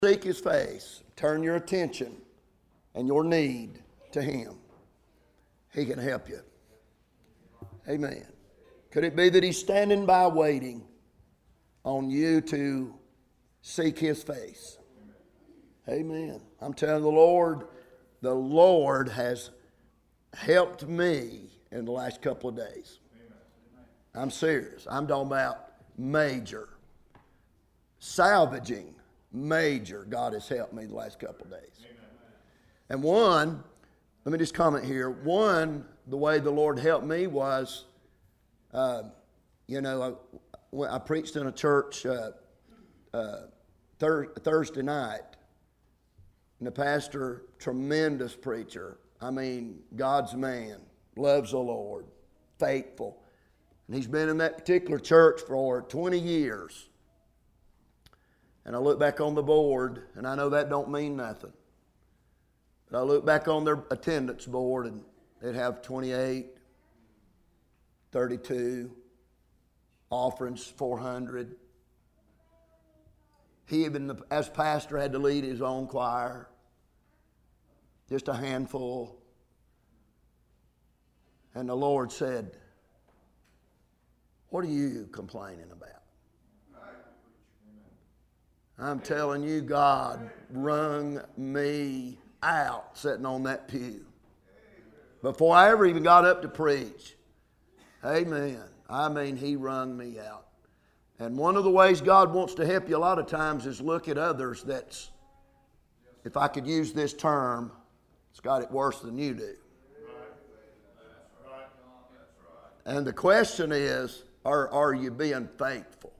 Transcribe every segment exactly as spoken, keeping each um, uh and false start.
Seek His face. Turn your attention and your need to Him. He can help you. Amen. Could it be that He's standing by waiting on you to seek His face? Amen. I'm telling the Lord, the Lord has helped me in the last couple of days. I'm serious. I'm talking about major. Salvaging major. God has helped me the last couple of days. And one, let me just comment here. One, the way the Lord helped me was, uh, you know, I, I preached in a church uh, uh, thir- Thursday night. And the pastor, tremendous preacher. I mean, God's man, loves the Lord, faithful. And he's been in that particular church for twenty years. And I look back on the board, and I know that don't mean nothing. But I look back on their attendance board, and they'd have twenty-eight, thirty-two, offerings four hundred. He even, as pastor, had to lead his own choir. Just a handful. And the Lord said, what are you complaining about? I'm telling you, God wrung me out sitting on that pew. Before I ever even got up to preach. Amen. I mean, He wrung me out. And one of the ways God wants to help you a lot of times is look at others that's, if I could use this term, it's got it worse than you do. And the question is, are, are you being faithful?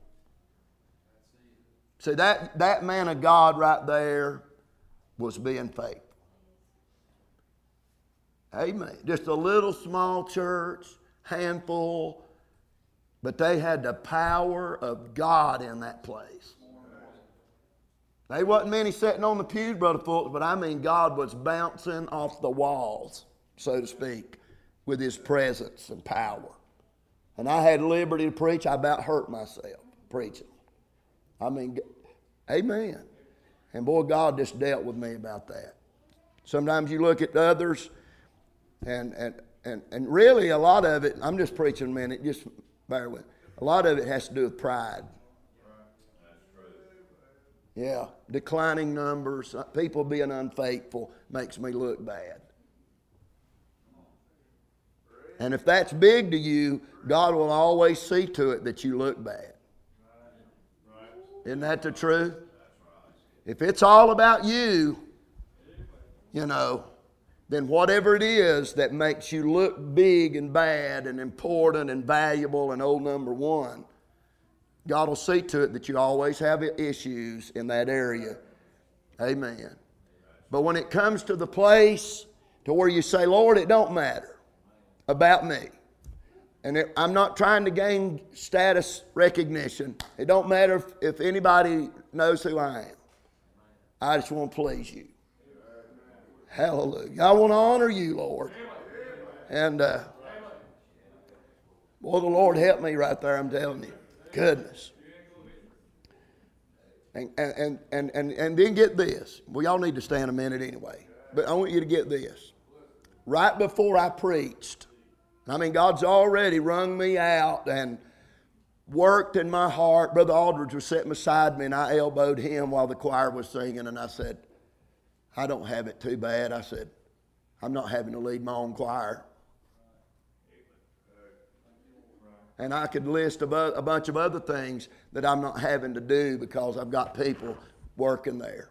See, that, that man of God right there was being faithful. Amen. Just a little small church, handful, but they had the power of God in that place. There wasn't many sitting on the pews, Brother Fultz, but I mean God was bouncing off the walls, so to speak, with His presence and power. And I had liberty to preach. I about hurt myself preaching. I mean, amen. And boy, God just dealt with me about that. Sometimes you look at others, and and and, and really a lot of it, I'm just preaching a minute, just bear with me. A lot of it has to do with pride. Yeah, declining numbers, people being unfaithful makes me look bad. And if that's big to you, God will always see to it that you look bad. Isn't that the truth? If it's all about you, you know, then whatever it is that makes you look big and bad and important and valuable and old number one, God will see to it that you always have issues in that area. Amen. But when it comes to the place to where you say, Lord, it don't matter about me. And it, I'm not trying to gain status recognition. It don't matter if, if anybody knows who I am. I just want to please you. Hallelujah. I want to honor you, Lord. And, uh, boy, the Lord helped me right there, I'm telling you. Goodness. And, and, and, and, and then get this. Well, y'all need to stand a minute anyway. But I want you to get this. Right before I preached, I mean, God's already wrung me out and worked in my heart. Brother Aldridge was sitting beside me, and I elbowed him while the choir was singing, and I said, I don't have it too bad. I said, I'm not having to lead my own choir. And I could list a, bu- a bunch of other things that I'm not having to do because I've got people working there.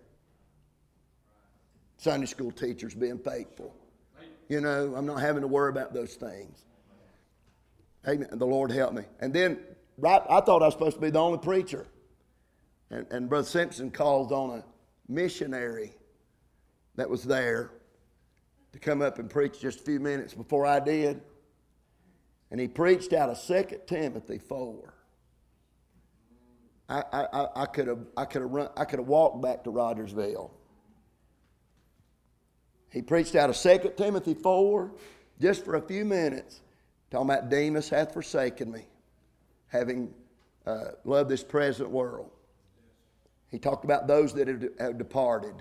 Sunday school teachers being faithful. You know, I'm not having to worry about those things. Amen. The Lord help me. And then, right, I thought I was supposed to be the only preacher. And, and Brother Simpson called on a missionary that was there to come up and preach just a few minutes before I did. And he preached out of Second Timothy four. I, I, I could have I could have run I could have walked back to Rogersville. He preached out of Second Timothy four just for a few minutes, talking about Demas hath forsaken me, having uh, loved this present world. He talked about those that had departed.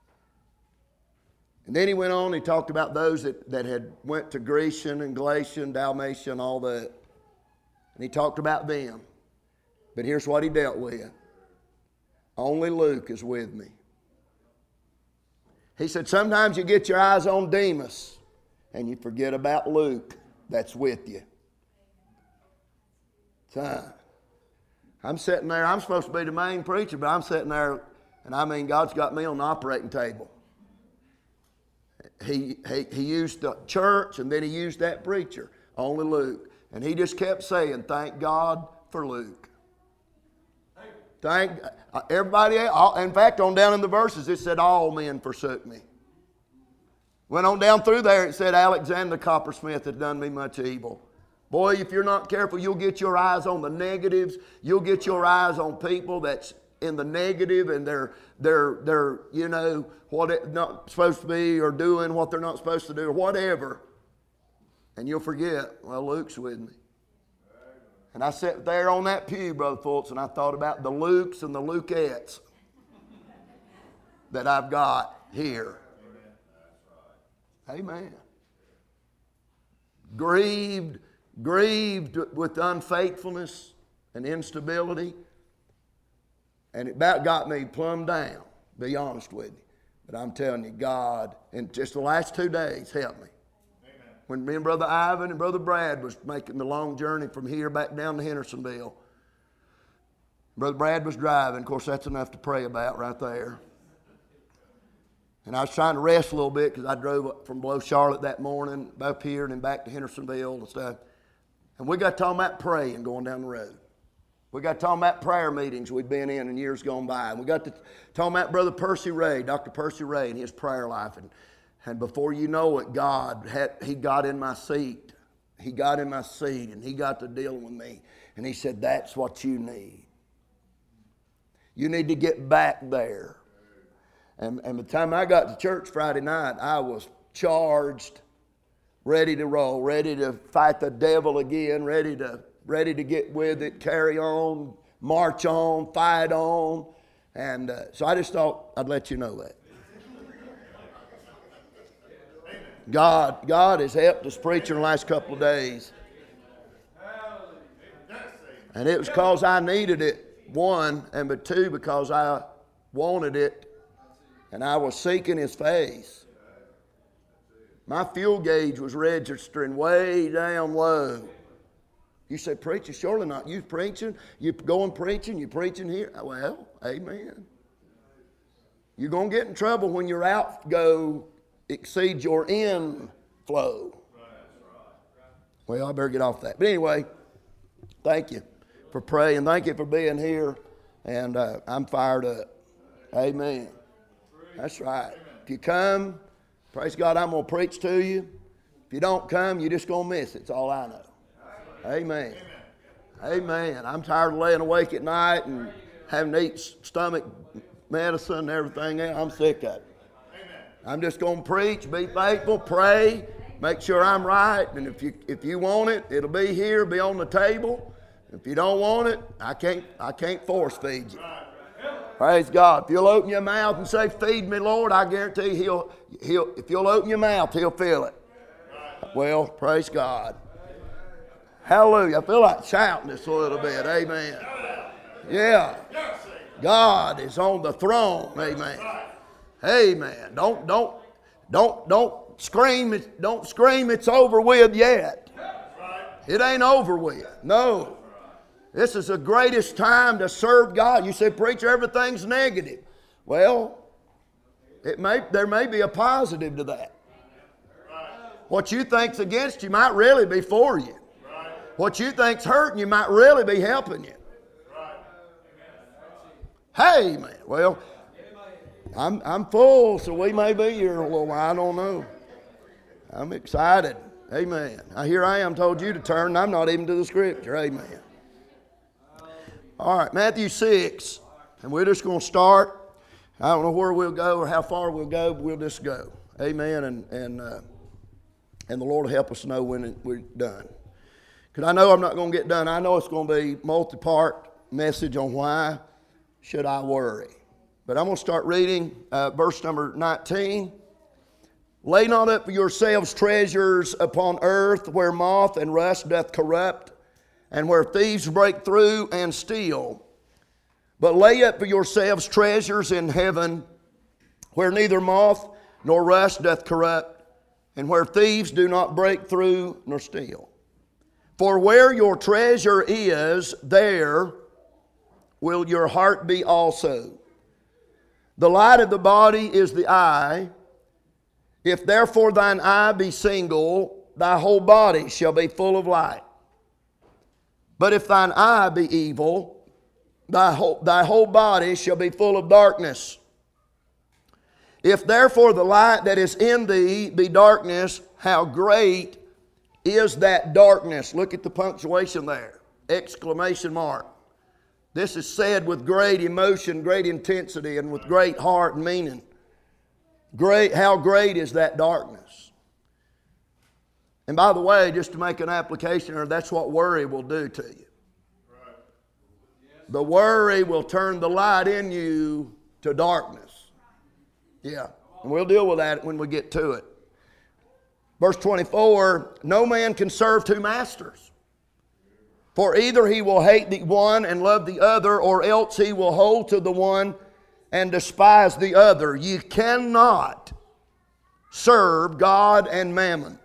And then he went on, he talked about those that, that had went to Grecian and Galatian, Dalmatia, and all that. And he talked about them. But here's what he dealt with. Only Luke is with me. He said, sometimes you get your eyes on Demas and you forget about Luke that's with you. So, I'm sitting there, I'm supposed to be the main preacher, but I'm sitting there, and I mean, God's got me on the operating table. He, he, he used the church, and then he used that preacher, only Luke. And he just kept saying, thank God for Luke. Thank uh, everybody, all, in fact, on down in the verses, it said, all men forsook me. Went on down through there, it said, Alexander the coppersmith had done me much evil. Boy, if you're not careful, you'll get your eyes on the negatives. You'll get your eyes on people that's in the negative, and they're, they're, they're you know, what they're not supposed to be, or doing what they're not supposed to do, or whatever. And you'll forget, well, Luke's with me. And I sat there on that pew, Brother Fultz, and I thought about the Lukes and the Lukettes that I've got here. Amen. Grieved, grieved with unfaithfulness and instability. And it about got me plumb down, be honest with you. But I'm telling you, God, in just the last two days, helped me. Amen. When me and Brother Ivan and Brother Brad was making the long journey from here back down to Hendersonville, Brother Brad was driving. Of course, that's enough to pray about right there. And I was trying to rest a little bit because I drove up from below Charlotte that morning, up here and then back to Hendersonville and stuff. And we got talking about praying going down the road. We got talking about prayer meetings we'd been in in years gone by. And we got to talking about Brother Percy Ray, Doctor Percy Ray, and his prayer life. And, and before you know it, God, had, he got in my seat. He got in my seat, and he got to dealing with me. And he said, that's what you need. You need to get back there. And, and by the time I got to church Friday night, I was charged, ready to roll, ready to fight the devil again, ready to ready to get with it, carry on, march on, fight on. And uh, so I just thought I'd let you know that. God, God has helped us preach in the last couple of days. And it was because I needed it, one, and but two, because I wanted it. And I was seeking His face. My fuel gauge was registering way down low. You say, preacher, surely not. You preaching, you going preaching, you preaching here. Well, amen. You're going to get in trouble when your outgo exceeds your inflow. Well, I better get off that. But anyway, thank you for praying. Thank you for being here. And uh, I'm fired up. Amen. That's right. If you come, praise God, I'm going to preach to you. If you don't come, you're just going to miss it. That's all I know. Amen. Amen. I'm tired of laying awake at night and having to eat stomach medicine and everything else. I'm sick of it. I'm just going to preach, be faithful, pray, make sure I'm right. And if you if you want it, it'll be here, be on the table. If you don't want it, I can't I can't force feed you. Praise God. If you'll open your mouth and say, feed me, Lord, I guarantee he'll, he'll, if you'll open your mouth, He'll fill it. Well, praise God. Hallelujah. I feel like shouting this a little bit. Amen. Yeah. God is on the throne. Amen. Amen. Don't, don't, don't, don't scream it, don't scream it's over with yet. It ain't over with. No. This is the greatest time to serve God. You say, preacher, everything's negative. Well, it may there may be a positive to that. What you think's against you might really be for you. What you think's hurting you might really be helping you. Hey, man. Well, I'm I'm full, so we may be here a little while. I don't know. I'm excited. Amen. Now, here I am, told you to turn, and I'm not even to the scripture. Amen. All right, Matthew six, and we're just going to start. I don't know where we'll go or how far we'll go, but we'll just go. Amen, and and uh, and the Lord will help us know when it, we're done. Because I know I'm not going to get done. I know it's going to be multi-part message on why should I worry. But I'm going to start reading uh, verse number nineteen. Lay not up for yourselves treasures upon earth, where moth and rust doth corrupt, and where thieves break through and steal. But lay up for yourselves treasures in heaven, where neither moth nor rust doth corrupt, and where thieves do not break through nor steal. For where your treasure is, there will your heart be also. The light of the body is the eye. If therefore thine eye be single, thy whole body shall be full of light. But if thine eye be evil, thy whole, thy whole body shall be full of darkness. If therefore the light that is in thee be darkness, how great is that darkness? Look at the punctuation there. Exclamation mark. This is said with great emotion, great intensity, and with great heart and meaning. Great, how great is that darkness? And by the way, just to make an application here, that's what worry will do to you. The worry will turn the light in you to darkness. Yeah, and we'll deal with that when we get to it. Verse twenty-four, no man can serve two masters. For either he will hate the one and love the other, or else he will hold to the one and despise the other. You cannot serve God and mammon.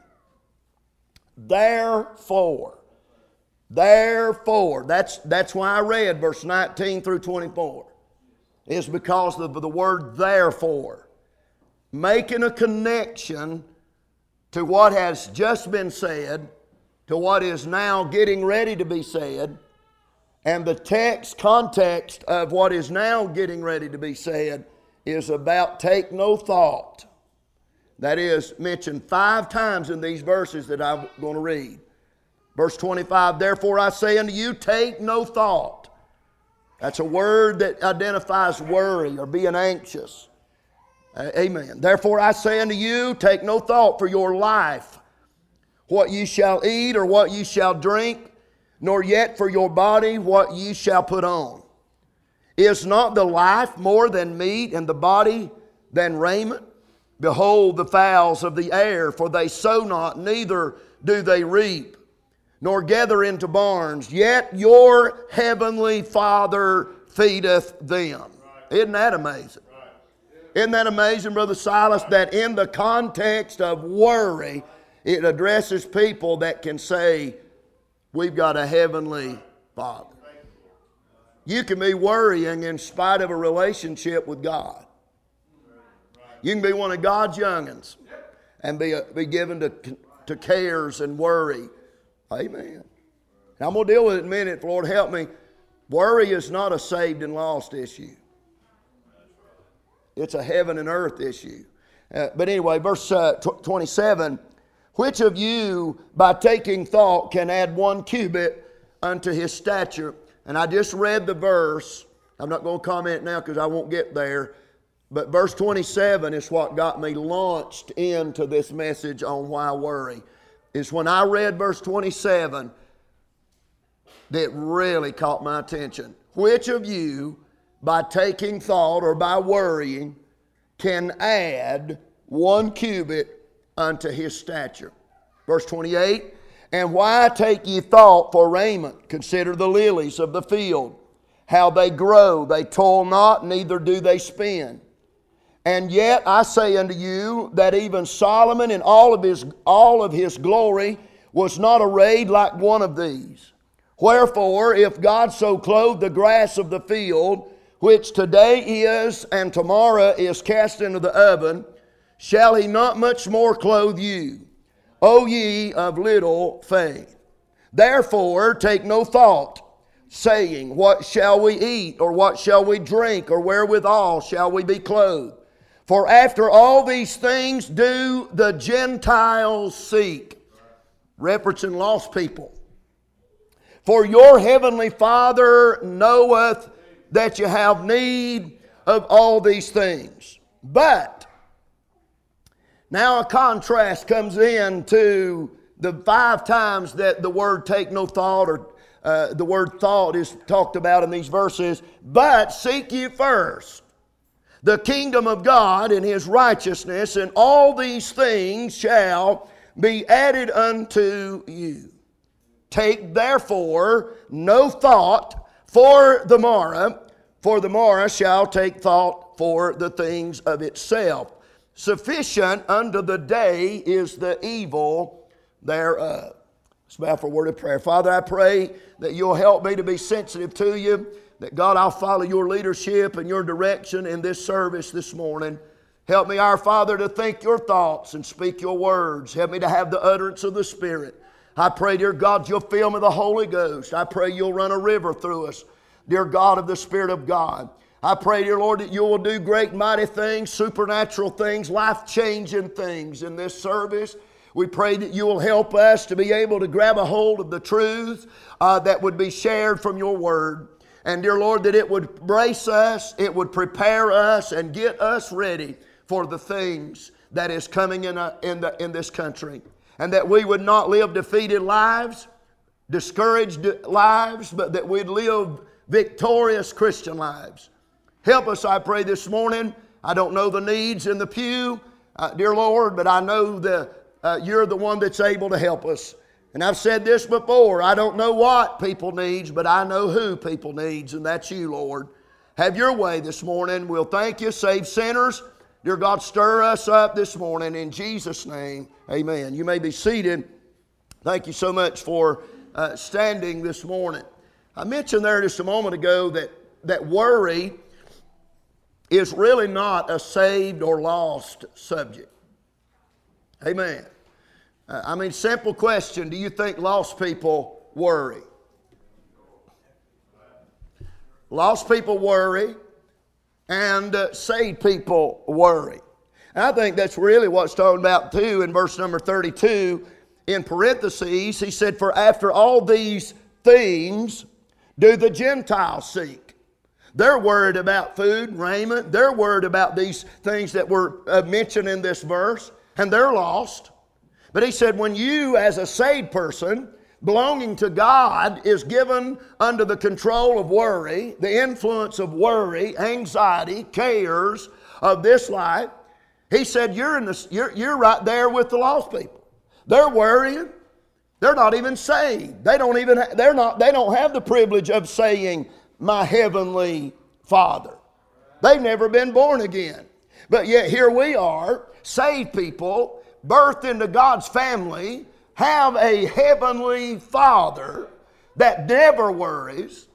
Therefore, therefore, that's, that's why I read verse nineteen through twenty-four. It's because of the word therefore. Making a connection to what has just been said, to what is now getting ready to be said, and the text context of what is now getting ready to be said is about take no thought. That is mentioned five times in these verses that I'm going to read. Verse twenty-five, therefore I say unto you, take no thought. That's a word that identifies worry or being anxious. Uh, amen. Therefore I say unto you, take no thought for your life, what ye shall eat or what ye shall drink, nor yet for your body what ye shall put on. Is not the life more than meat, and the body than raiment? Behold the fowls of the air, for they sow not, neither do they reap, nor gather into barns, yet your heavenly Father feedeth them. Isn't that amazing? Isn't that amazing, Brother Silas, that in the context of worry, it addresses people that can say, we've got a heavenly Father. You can be worrying in spite of a relationship with God. You can be one of God's young'uns and be, be given to, to cares and worry. Amen. Now I'm going to deal with it in a minute. If Lord help me. Worry is not a saved and lost issue. It's a heaven and earth issue. Uh, but anyway, verse uh, twenty-seven. Which of you, by taking thought, can add one cubit unto his stature? And I just read the verse. I'm not going to comment now because I won't get there. But verse twenty-seven is what got me launched into this message on why worry. It's when I read verse twenty-seven that really caught my attention. Which of you, by taking thought or by worrying, can add one cubit unto his stature? Verse twenty-eight, and why take ye thought for raiment? Consider the lilies of the field, how they grow, they toil not, neither do they spin. And yet I say unto you that even Solomon in all of his, all of his glory was not arrayed like one of these. Wherefore, if God so clothe the grass of the field, which today is and tomorrow is cast into the oven, shall he not much more clothe you, O ye of little faith? Therefore take no thought, saying, what shall we eat, or what shall we drink, or wherewithal shall we be clothed? For after all these things do the Gentiles seek. Referencing lost people. For your heavenly Father knoweth that you have need of all these things. But now a contrast comes in to the five times that the word take no thought, or uh, the word thought is talked about in these verses. But seek ye first. the kingdom of God and His righteousness, and all these things shall be added unto you. Take therefore no thought for the morrow, for the morrow shall take thought for the things of itself. Sufficient unto the day is the evil thereof. Let's bow for a word of prayer. Father, I pray that You'll help me to be sensitive to You, that God, I'll follow Your leadership and Your direction in this service this morning. Help me, our Father, to think Your thoughts and speak Your words. Help me to have the utterance of the Spirit. I pray, dear God, You'll fill me with the Holy Ghost. I pray You'll run a river through us, dear God of the Spirit of God. I pray, dear Lord, that You will do great mighty things, supernatural things, life-changing things in this service. We pray that You will help us to be able to grab a hold of the truth uh, that would be shared from Your Word. And dear Lord, that it would brace us, it would prepare us, and get us ready for the things that is coming in, a, in, the, in this country. And that we would not live defeated lives, discouraged lives, but that we'd live victorious Christian lives. Help us, I pray, this morning. I don't know the needs in the pew, uh, dear Lord, but I know the, uh, You're the one that's able to help us. And I've said this before, I don't know what people needs, but I know who people needs, and that's You, Lord. Have Your way this morning. We'll thank You. Save sinners. Dear God, stir us up this morning in Jesus' name. Amen. You may be seated. Thank you so much for uh, standing this morning. I mentioned there just a moment ago that, that worry is really not a saved or lost subject. Amen. Uh, I mean, simple question. Do you think lost people worry? Lost people worry, and uh, saved people worry. And I think that's really what's talking about too in verse number thirty-two. In parentheses, he said, for after all these things do the Gentiles seek. They're worried about food and raiment. They're worried about these things that were uh, mentioned in this verse, and they're lost. But he said, when you as a saved person belonging to God is given under the control of worry, the influence of worry, anxiety, cares of this life, he said, you're, in the, you're, you're right there with the lost people. They're worrying. They're not even saved. They don't even, they're not, they don't have the privilege of saying, my heavenly Father. They've never been born again. But yet here we are, saved people, birthed into God's family, have a heavenly Father that never worries.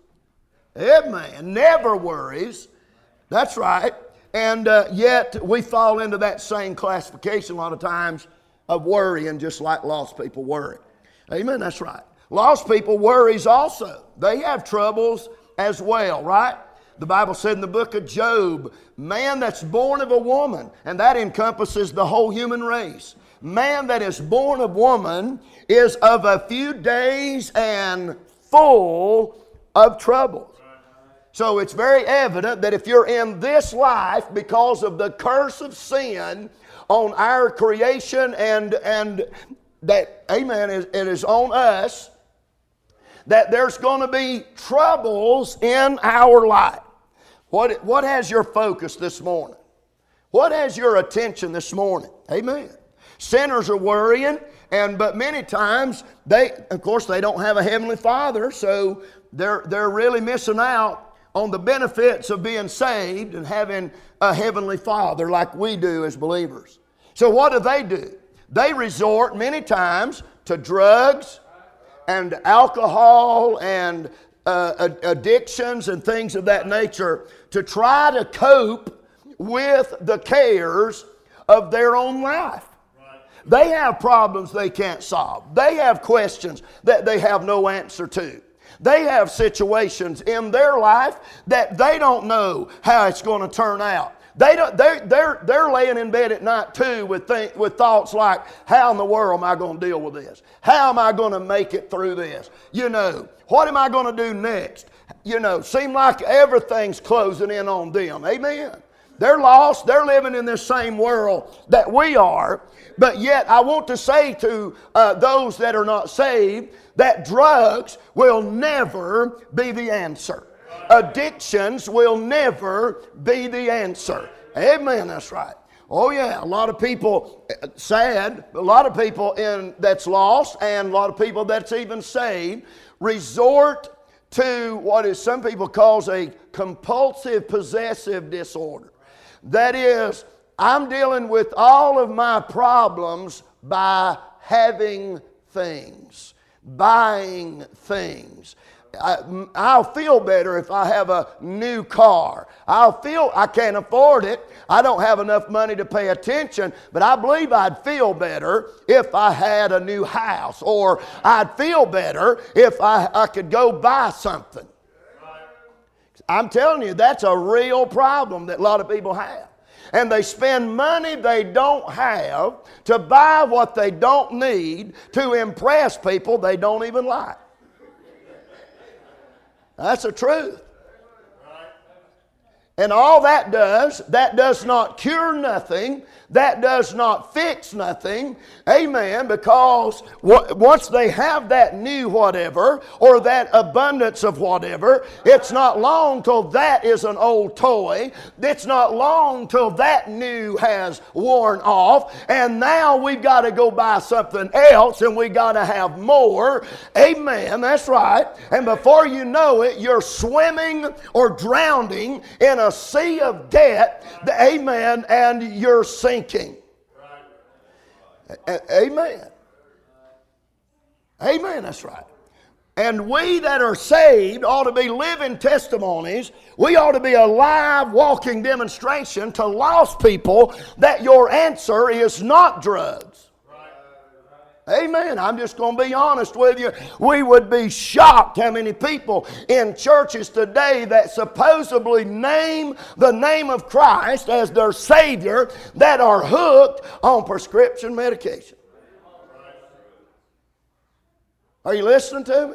Amen. Never worries. That's right. And uh, yet we fall into that same classification a lot of times of worrying, just like lost people worry. Amen. That's right. Lost people worries also. They have troubles as well, right? The Bible said in the book of Job, man that's born of a woman, and that encompasses the whole human race. Man that is born of woman is of a few days and full of troubles. So it's very evident that if you're in this life because of the curse of sin on our creation and, and that, amen, it is on us, that there's going to be troubles in our life. What, what has your focus this morning? What has your attention this morning? Amen. Sinners are worrying, and but many times they, of course, they don't have a heavenly Father, so they're they're really missing out on the benefits of being saved and having a heavenly Father like we do as believers. So what do they do? They resort many times to drugs and alcohol and uh, addictions and things of that nature to try to cope with the cares of their own life. They have problems they can't solve. They have questions that they have no answer to. They have situations in their life that they don't know how it's going to turn out. They don't, they're, they're, they're laying in bed at night too with, think, with thoughts like, how in the world am I going to deal with this? How am I going to make it through this? You know, what am I going to do next? You know, seem like everything's closing in on them. Amen. They're lost. They're living in this same world that we are. But yet I want to say to uh, those that are not saved that drugs will never be the answer. Addictions will never be the answer. Amen, that's right. Oh yeah, a lot of people, sad, a lot of people in that's lost and a lot of people that's even saved resort to what is some people calls a compulsive possessive disorder. That is, I'm dealing with all of my problems by having things, buying things. I, I'll feel better if I have a new car. I'll feel I can't afford it. I don't have enough money to pay attention, but I believe I'd feel better if I had a new house, or I'd feel better if I, I could go buy something. I'm telling you, that's a real problem that a lot of people have. And they spend money they don't have to buy what they don't need to impress people they don't even like. That's the truth. And all that does, that does not cure nothing. That does not fix nothing. Amen. Because once they have that new whatever, or that abundance of whatever, it's not long till that is an old toy. It's not long till that new has worn off. And now we've got to go buy something else, and we've got to have more. Amen. That's right. And before you know it, you're swimming or drowning in a sea of debt. Amen. And you're sinking. Amen. Amen, that's right. And we that are saved ought to be living testimonies. We ought to be a live, walking demonstration to lost people that your answer is not drugs. Amen. I'm just going to be honest with you. We would be shocked how many people in churches today that supposedly name the name of Christ as their Savior that are hooked on prescription medication. Are you listening to me?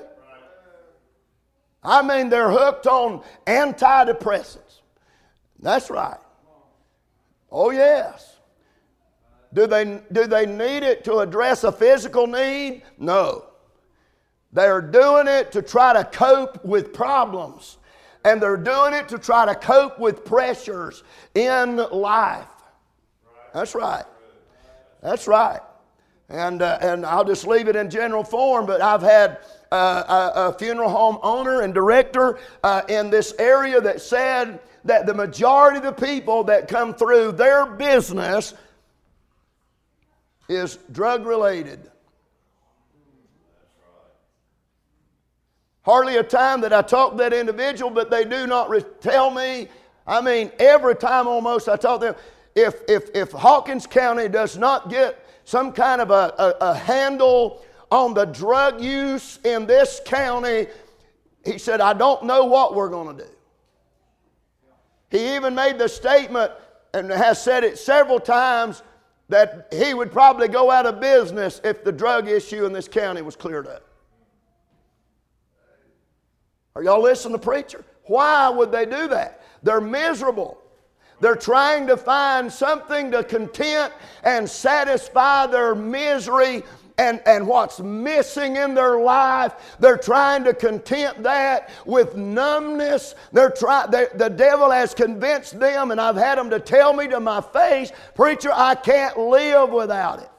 I mean, they're hooked on antidepressants. That's right. Oh, yes. Do they, do they need it to address a physical need? No. They're doing it to try to cope with problems. And they're doing it to try to cope with pressures in life. That's right. That's right. And, uh, and I'll just leave it in general form, but I've had uh, a, a funeral home owner and director uh, in this area that said that the majority of the people that come through their business is drug related. Hardly a time that I talk to that individual, but they do not re- tell me. I mean, every time almost I talk to them, if, if, if Hawkins County does not get some kind of a, a, a handle on the drug use in this county, he said, I don't know what we're going to do. He even made the statement, and has said it several times, that he would probably go out of business if the drug issue in this county was cleared up. Are y'all listening to preacher? Why would they do that? They're miserable. They're trying to find something to content and satisfy their misery and, and what's missing in their life. They're trying to content that with numbness. They're try, they, the devil has convinced them, and I've had them to tell me to my face, preacher, I can't live without it.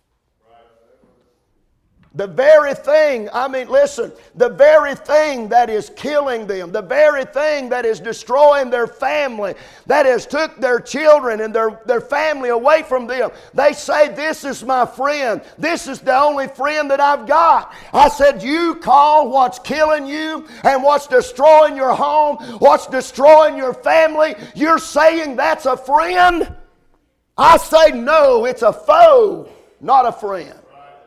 The very thing, I mean, listen, the very thing that is killing them, the very thing that is destroying their family, that has took their children and their, their family away from them. They say, this is my friend. This is the only friend that I've got. I said, you call what's killing you and what's destroying your home, what's destroying your family, you're saying that's a friend? I say, no, it's a foe, not a friend.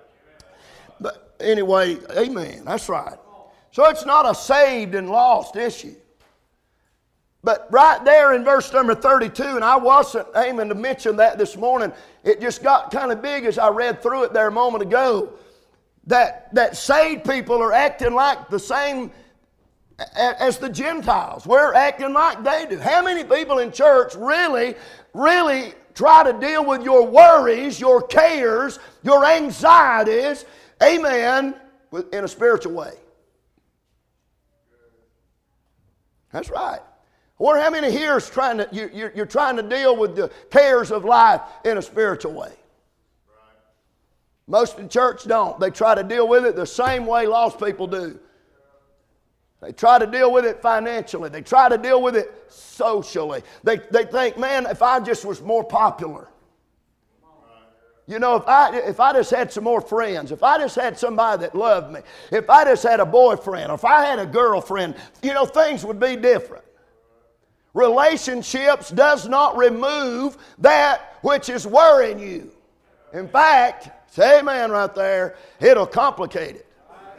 Anyway, amen, that's right. So it's not a saved and lost issue. But right there in verse number thirty-two, and I wasn't aiming to mention that this morning, it just got kind of big as I read through it there a moment ago, that, that saved people are acting like the same as the Gentiles. We're acting like they do. How many people in church really, really try to deal with your worries, your cares, your anxieties, amen, in a spiritual way? That's right. I wonder how many here is trying to, you, you're, you're trying to deal with the cares of life in a spiritual way. Most of the church don't. They try to deal with it the same way lost people do. They try to deal with it financially. They try to deal with it socially. They, they think, man, if I just was more popular. You know, if I, if I just had some more friends, if I just had somebody that loved me, if I just had a boyfriend, or if I had a girlfriend, you know, things would be different. Relationships does not remove that which is worrying you. In fact, say amen right there, it'll complicate it.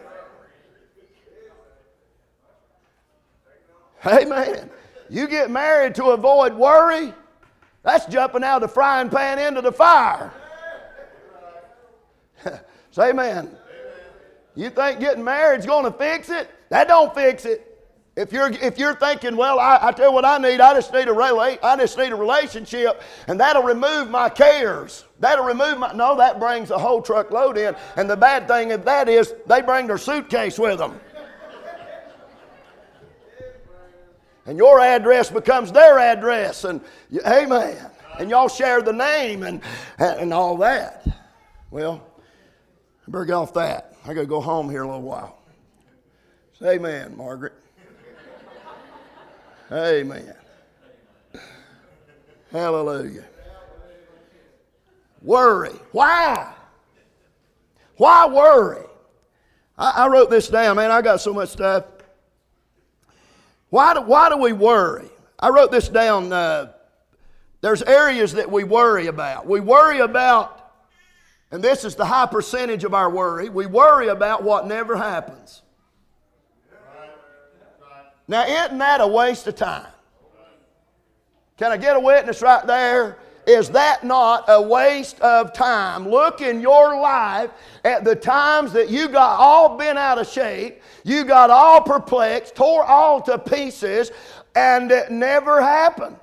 Amen. You get married to avoid worry, that's jumping out of the frying pan into the fire. Say amen. You think getting married is going to fix it? That don't fix it. If you're, if you're thinking, well, I, I tell you what I need, I just need a relate, I just need a relationship, and that'll remove my cares. That'll remove my, no, that brings a whole truckload in. And the bad thing of that is they bring their suitcase with them. And your address becomes their address, and amen. And y'all share the name and, and all that. Well, I better get off that. I got to go home here a little while. Say amen, Margaret. Amen. Hallelujah. Worry. Why? Why worry? I, I wrote this down, man. I got so much stuff. Why do, why do we worry? I wrote this down. Uh, there's areas that we worry about. We worry about, and this is the high percentage of our worry, we worry about what never happens. Now, isn't that a waste of time? Can I get a witness right there? Is that not a waste of time? Look in your life at the times that you got all bent out of shape, you got all perplexed, tore all to pieces, and it never happened.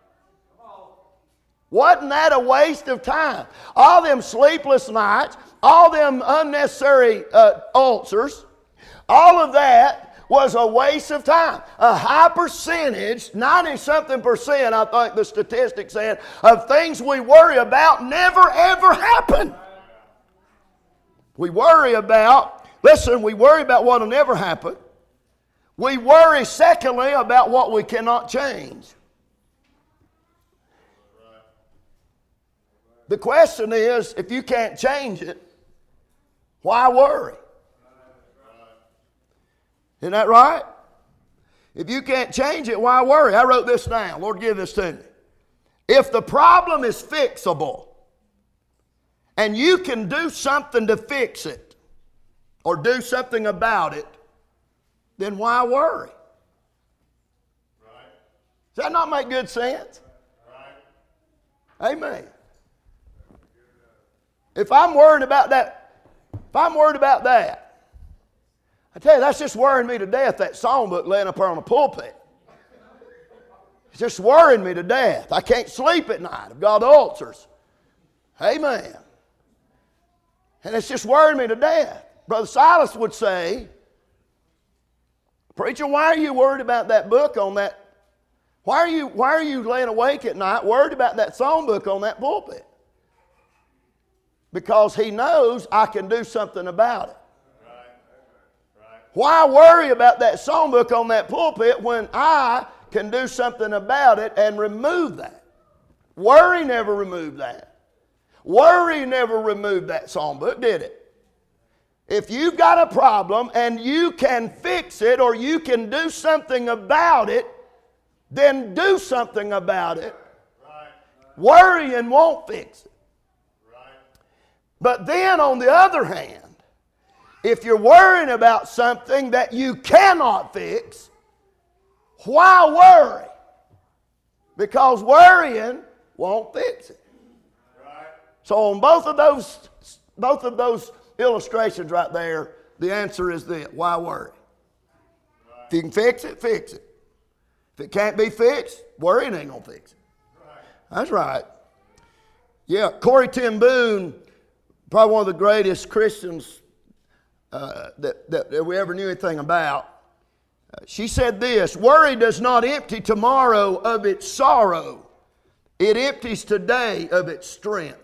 Wasn't that a waste of time? All them sleepless nights, all them unnecessary uh, ulcers, all of that was a waste of time. A high percentage, ninety-something percent, I think the statistics said, of things we worry about never ever happen. We worry about, listen, we worry about what will never happen. We worry, secondly, about what we cannot change. The question is, if you can't change it, why worry? Isn't that right? If you can't change it, why worry? I wrote this down. Lord, give this to me. If the problem is fixable and you can do something to fix it or do something about it, then why worry? Right. Does that not make good sense? Right. Amen. If I'm worried about that, if I'm worried about that, I tell you, that's just worrying me to death, that songbook laying up there on the pulpit. It's just worrying me to death. I can't sleep at night. I've got ulcers. Amen. And it's just worrying me to death. Brother Silas would say, preacher, why are you worried about that book on that? Why are you, why are you laying awake at night worried about that songbook on that pulpit? Because he knows I can do something about it. Why worry about that songbook on that pulpit when I can do something about it and remove that? Worry never removed that. Worry never removed that songbook, did it? If you've got a problem and you can fix it or you can do something about it, then do something about it. Worrying won't fix it. But then on the other hand, if you're worrying about something that you cannot fix, why worry? Because worrying won't fix it. Right. So on both of those, both of those illustrations right there, the answer is this: why worry? Right. If you can fix it, fix it. If it can't be fixed, worrying ain't gonna fix it. Right. That's right. Yeah, Corrie ten Boom, probably one of the greatest Christians Uh, that, that, that we ever knew anything about. She said this, worry does not empty tomorrow of its sorrow. It empties today of its strength.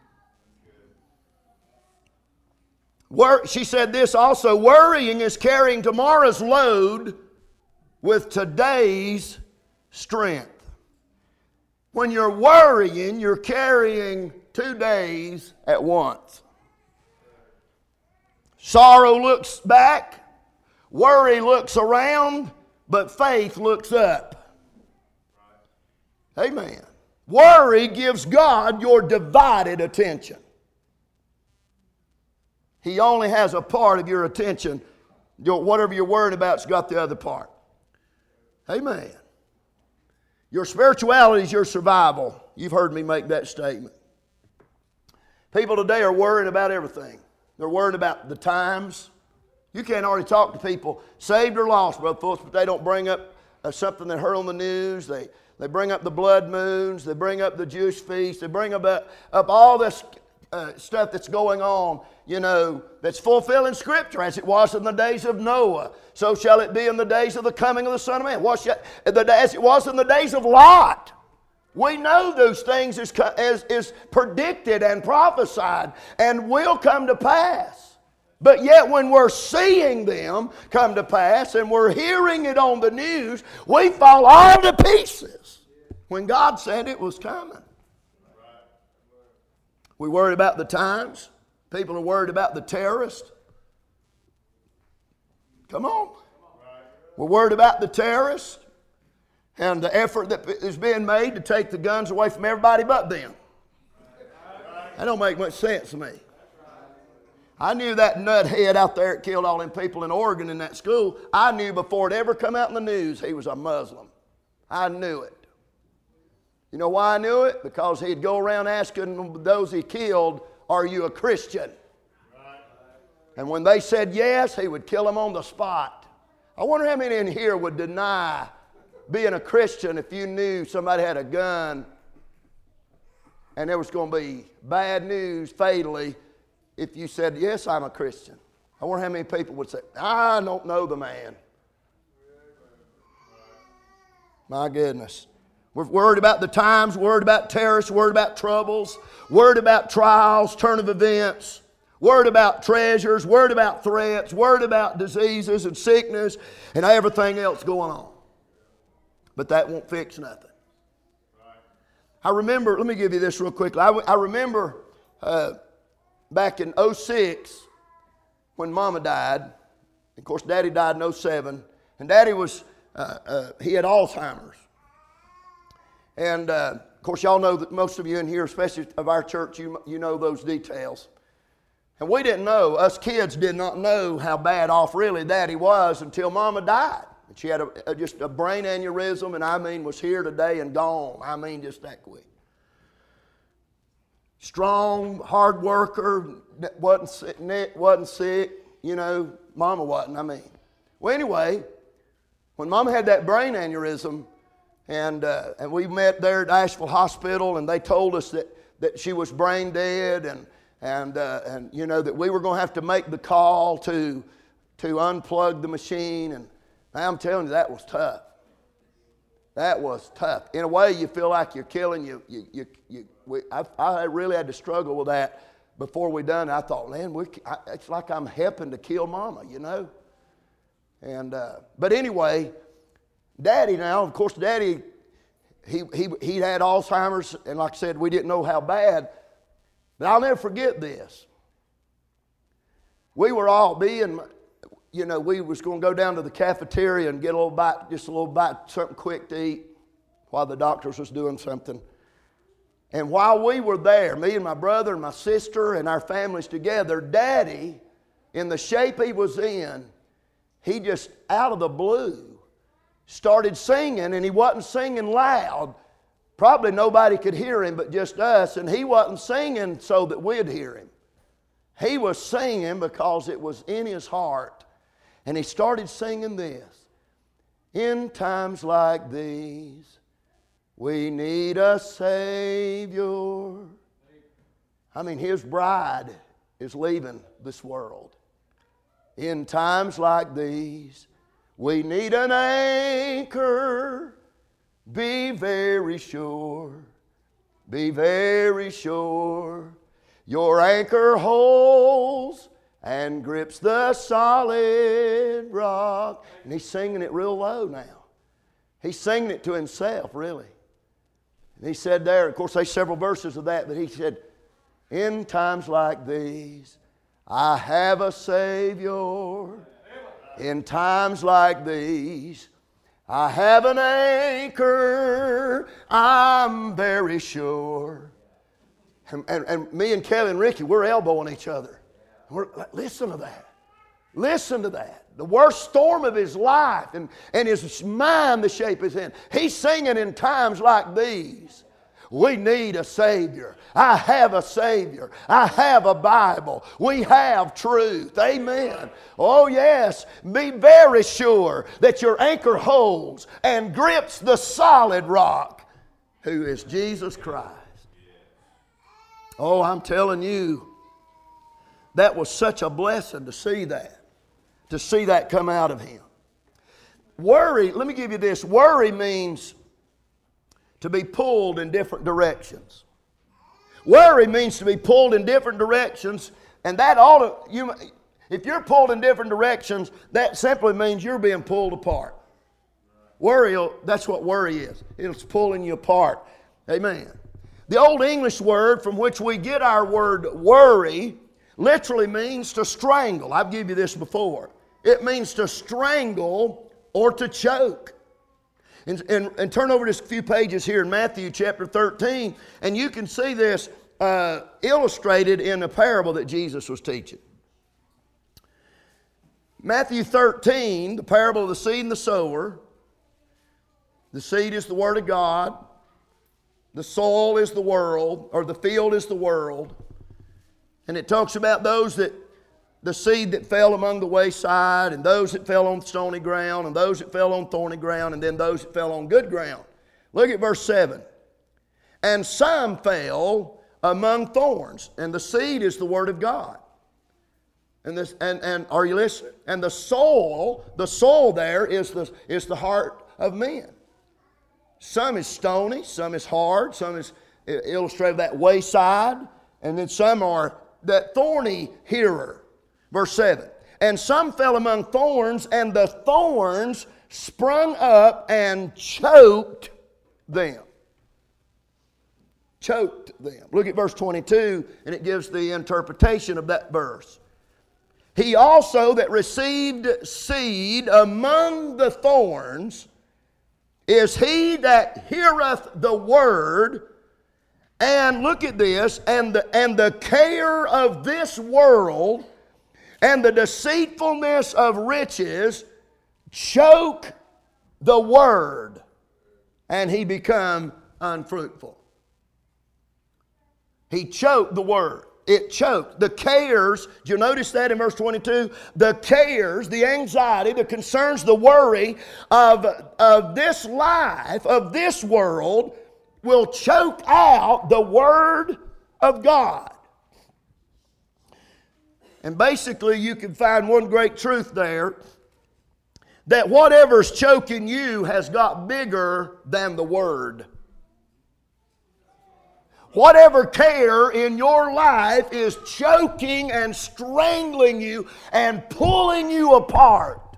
She said this also, worrying is carrying tomorrow's load with today's strength. When you're worrying, you're carrying two days at once. Sorrow looks back, worry looks around, but faith looks up. Amen. Worry gives God your divided attention. He only has a part of your attention. Whatever you're worried about's got the other part. Amen. Your spirituality is your survival. You've heard me make that statement. People today are worried about everything. They're worried about the times. You can't already talk to people, saved or lost, Brother Phillips, but they don't bring up uh, something that heard on the news. They, they bring up the blood moons. They bring up the Jewish feast. They bring up, uh, up all this uh, stuff that's going on, you know, that's fulfilling Scripture. As it was in the days of Noah, so shall it be in the days of the coming of the Son of Man. What shall, as it was in the days of Lot. We know those things is, is, is predicted and prophesied and will come to pass. But yet when we're seeing them come to pass and we're hearing it on the news, we fall all to pieces when God said it was coming. We worried about the times. People are worried about the terrorists. Come on. We're worried about the terrorists and the effort that is being made to take the guns away from everybody but them. That don't make much sense to me. I knew that nuthead out there that killed all them people in Oregon in that school. I knew before it ever come out in the news he was a Muslim. I knew it. You know why I knew it? Because he'd go around asking those he killed, are you a Christian? And when they said yes, he would kill them on the spot. I wonder how many in here would deny being a Christian if you knew somebody had a gun and there was going to be bad news fatally if you said, yes, I'm a Christian. I wonder how many people would say, I don't know the man. My goodness. We're worried about the times, worried about terrorists, worried about troubles, worried about trials, turn of events, worried about treasures, worried about threats, worried about diseases and sickness and everything else going on. But that won't fix nothing. I remember, let me give you this real quickly. I, I remember uh, back in oh six when Mama died. Of course, Daddy died in oh seven. And Daddy was, uh, uh, he had Alzheimer's. And, uh, of course, y'all know that most of you in here, especially of our church, you, you know those details. And we didn't know, us kids did not know how bad off really Daddy was until Mama died. And she had a, a, just a brain aneurysm, and I mean was here today and gone. I mean just that quick. Strong, hard worker, wasn't sick, wasn't sick, you know, Mama wasn't, I mean. Well, anyway, when Mama had that brain aneurysm, And, uh, and we met there at Asheville Hospital, and they told us that, that she was brain dead, and, and, uh, and you know, that we were going to have to make the call to, to unplug the machine. And I'm telling you, that was tough. That was tough. In a way, you feel like you're killing you. you, you, you we, I, I really had to struggle with that before we done it. I thought, man, we, I, it's like I'm helping to kill Mama, you know. And uh, but anyway. Daddy now, of course, Daddy, he, he, he had Alzheimer's, and like I said, we didn't know how bad. But I'll never forget this. We were all being, you know, we was going to go down to the cafeteria and get a little bite, just a little bite, something quick to eat while the doctors was doing something. And while we were there, me and my brother and my sister and our families together, Daddy, in the shape he was in, he just, out of the blue, started singing, and he wasn't singing loud. Probably nobody could hear him but just us, and he wasn't singing so that we'd hear him. He was singing because it was in his heart. And he started singing this. In times like these, we need a Savior. I mean, his bride is leaving this world. In times like these, We need an anchor. Be very sure. Be very sure. Your anchor holds and grips the solid rock. And he's singing it real low now. He's singing it to himself, really. And he said there, of course, there's several verses of that, but he said, in times like these, I have a Savior. In times like these, I have an anchor. I'm very sure. And, and, and me and Kelly and Ricky, we're elbowing each other. We're, listen to that. Listen to that. The worst storm of his life and, and his mind, the shape is in. He's singing in times like these. We need a Savior. I have a Savior. I have a Bible. We have truth. Amen. Oh yes, be very sure that your anchor holds and grips the solid rock, who is Jesus Christ. Oh, I'm telling you, that was such a blessing to see that. To see that come out of him. Worry, let me give you this. Worry means to be pulled in different directions. Worry means to be pulled in different directions, and that ought to, you, if you're pulled in different directions, that simply means you're being pulled apart. Worry, that's what worry is. It's pulling you apart. Amen. The Old English word from which we get our word worry literally means to strangle. I've given you this before. It means to strangle or to choke. And, and, and turn over just a few pages here in Matthew chapter thirteen, and you can see this uh, illustrated in the parable that Jesus was teaching. Matthew thirteen, the parable of the seed and the sower. The seed is the Word of God. The soil is the world, or the field is the world. And it talks about those that, the seed that fell among the wayside, and those that fell on stony ground, and those that fell on thorny ground, and then those that fell on good ground. Look at verse seven. And some fell among thorns, and the seed is the Word of God. And this, and, and are you listening? And the soil, the soil there is the, is the heart of men. Some is stony, some is hard, some is illustrated that wayside, and then some are that thorny hearer. Verse seven. And some fell among thorns, and the thorns sprung up and choked them. Choked them. Look at verse twenty-two, and it gives the interpretation of that verse. He also that received seed among the thorns is he that heareth the word, and look at this, and the, and the care of this world and the deceitfulness of riches choke the word, and he become unfruitful. He choked the word. It choked. The cares, do you notice that in verse twenty-two? The cares, the anxiety, the concerns, the worry of, of this life, of this world, will choke out the Word of God. And basically you can find one great truth there, that whatever's choking you has got bigger than the Word. Whatever care in your life is choking and strangling you and pulling you apart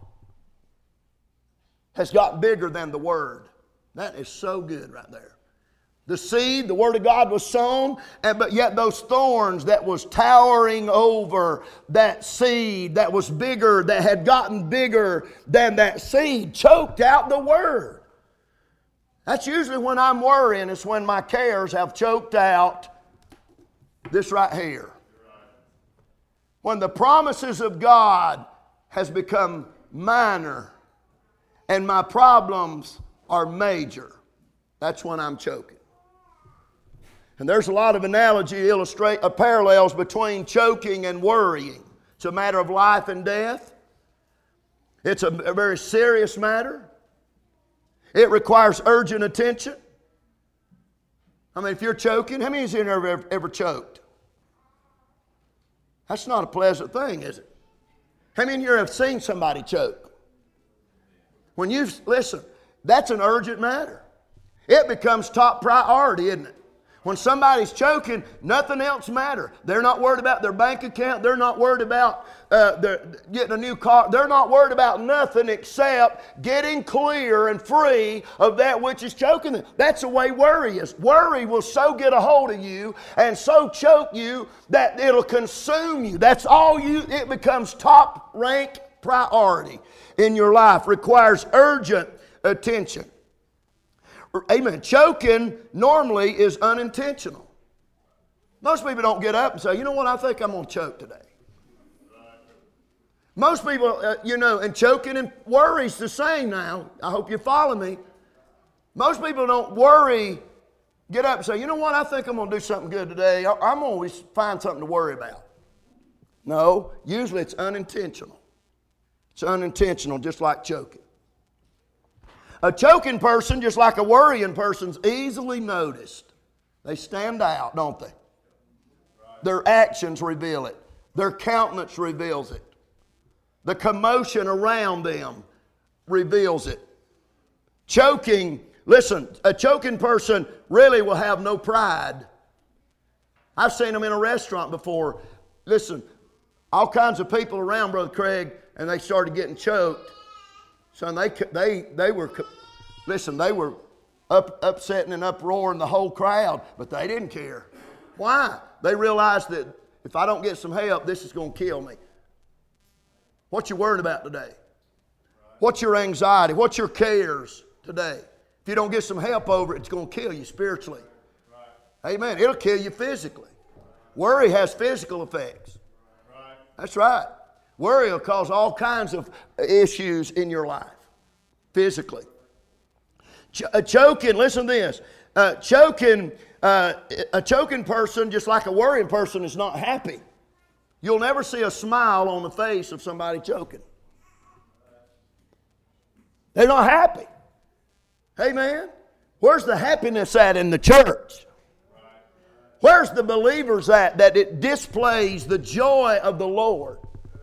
has got bigger than the Word. That is so good right there. The seed, the Word of God was sown, and but yet those thorns that was towering over that seed that was bigger, that had gotten bigger than that seed, choked out the Word. That's usually when I'm worrying. It's when my cares have choked out this right here. When the promises of God has become minor and my problems are major. That's when I'm choking. And there's a lot of analogy, illustrate, uh, parallels between choking and worrying. It's a matter of life and death. It's a, a very serious matter. It requires urgent attention. I mean, if you're choking, how many of you have ever, ever choked? That's not a pleasant thing, is it? How many of you have seen somebody choke? When you, listen, that's an urgent matter. It becomes top priority, isn't it? When somebody's choking, nothing else matters. They're not worried about their bank account. They're not worried about uh, their, getting a new car. They're not worried about nothing except getting clear and free of that which is choking them. That's the way worry is. Worry will so get a hold of you and so choke you that it'll consume you. That's all you, it becomes top rank priority in your life. Requires urgent attention. Amen. Choking normally is unintentional. Most people don't get up and say, you know what, I think I'm going to choke today. Most people, uh, you know, and choking and worry's the same now. I hope you follow me. Most people don't worry, get up and say, you know what, I think I'm going to do something good today. I'm always find something to worry about. No, usually it's unintentional. It's unintentional, just like choking. A choking person, just like a worrying person's easily noticed. They stand out, don't they? Their actions reveal it. Their countenance reveals it. The commotion around them reveals it. Choking, listen, a choking person really will have no pride. I've seen them in a restaurant before. Listen, all kinds of people around, Brother Craig, and they started getting choked. So they, they, they were, listen, they were up, upsetting and uproaring the whole crowd, but they didn't care. Why? They realized that if I don't get some help, this is going to kill me. What you worried about today? What's your anxiety? What's your cares today? If you don't get some help over it, it's going to kill you spiritually. Amen. It'll kill you physically. Worry has physical effects. That's right. Worry will cause all kinds of issues in your life, physically. Ch- a choking, listen to this. Uh, choking, uh, a choking person, just like a worrying person, is not happy. You'll never see a smile on the face of somebody choking. They're not happy. Hey, man, where's the happiness at in the church? Where's the believers at that it displays the joy of the Lord?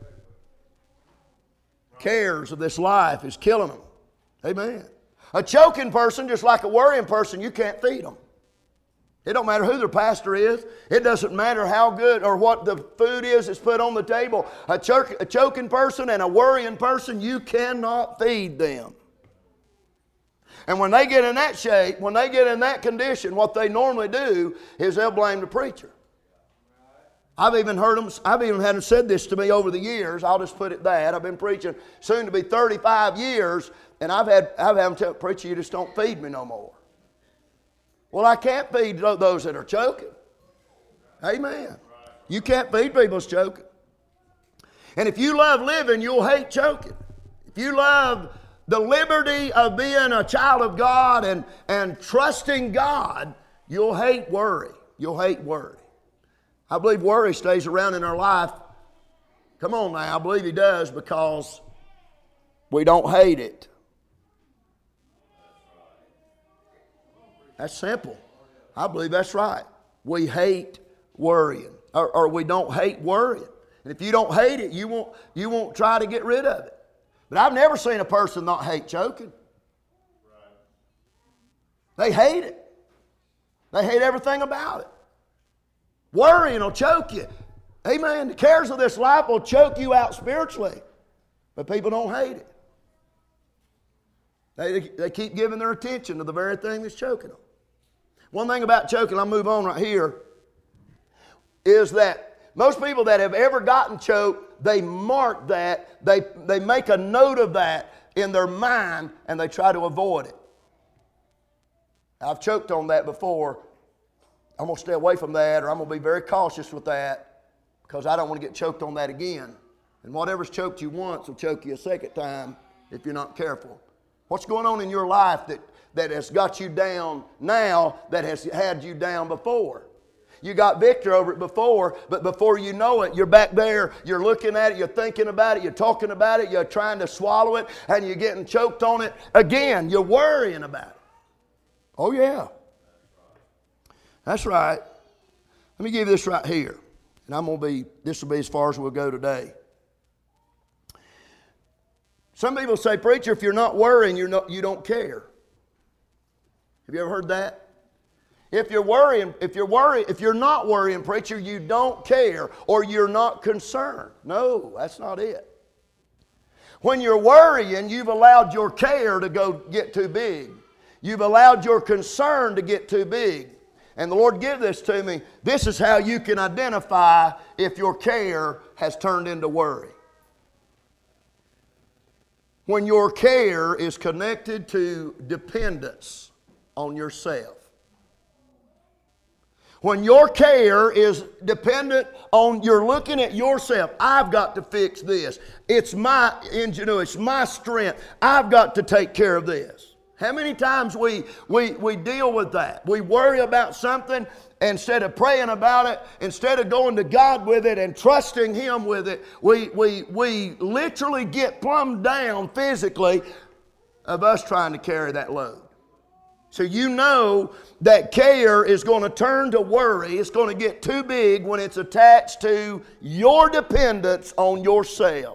Cares of this life is killing them. Amen. A choking person, just like a worrying person, you can't feed them. It don't matter who their pastor is. It doesn't matter how good or what the food is that's put on the table. A, cho- a choking person and a worrying person, you cannot feed them. And when they get in that shape, when they get in that condition, what they normally do is they'll blame the preacher. I've even heard them, I've even had them said this to me over the years. I'll just put it that. I've been preaching soon to be thirty-five years, and I've had, I've had them tell, preacher, you just don't feed me no more. Well, I can't feed those that are choking. Amen. You can't feed people that's choking. And if you love living, you'll hate choking. If you love the liberty of being a child of God and, and trusting God, you'll hate worry. You'll hate worry. I believe worry stays around in our life. Come on now, I believe he does because we don't hate it. That's simple. I believe that's right. We hate worrying, or, or we don't hate worrying. And if you don't hate it, you won't, you won't try to get rid of it. But I've never seen a person not hate choking. They hate it. They hate everything about it. Worrying will choke you. Amen. The cares of this life will choke you out spiritually. But people don't hate it. They, they keep giving their attention to the very thing that's choking them. One thing about choking, I'll move on right here, is that most people that have ever gotten choked, they mark that, they, they make a note of that in their mind, and they try to avoid it. I've choked on that before. I'm going to stay away from that, or I'm going to be very cautious with that because I don't want to get choked on that again. And whatever's choked you once will choke you a second time if you're not careful. What's going on in your life that, that has got you down now that has had you down before? You got victory over it before, but before you know it, you're back there, you're looking at it, you're thinking about it, you're talking about it, you're trying to swallow it, and you're getting choked on it again. You're worrying about it. Oh, yeah. That's right. Let me give you this right here. And I'm going to be, this will be as far as we'll go today. Some people say, preacher, if you're not worrying, you're not, you don't care. Have you ever heard that? If you're worrying, if you're worried, if you're not worrying, preacher, you don't care or you're not concerned. No, that's not it. When you're worrying, you've allowed your care to go get too big. You've allowed your concern to get too big. And the Lord gave this to me. This is how you can identify if your care has turned into worry. When your care is connected to dependence on yourself. When your care is dependent on, you're looking at yourself. I've got to fix this. It's my ingenuity. It's my strength. I've got to take care of this. How many times we, we, we deal with that? We worry about something instead of praying about it, instead of going to God with it and trusting Him with it, we, we, we literally get plumbed down physically of us trying to carry that load. So you know that care is going to turn to worry. It's going to get too big when it's attached to your dependence on yourself.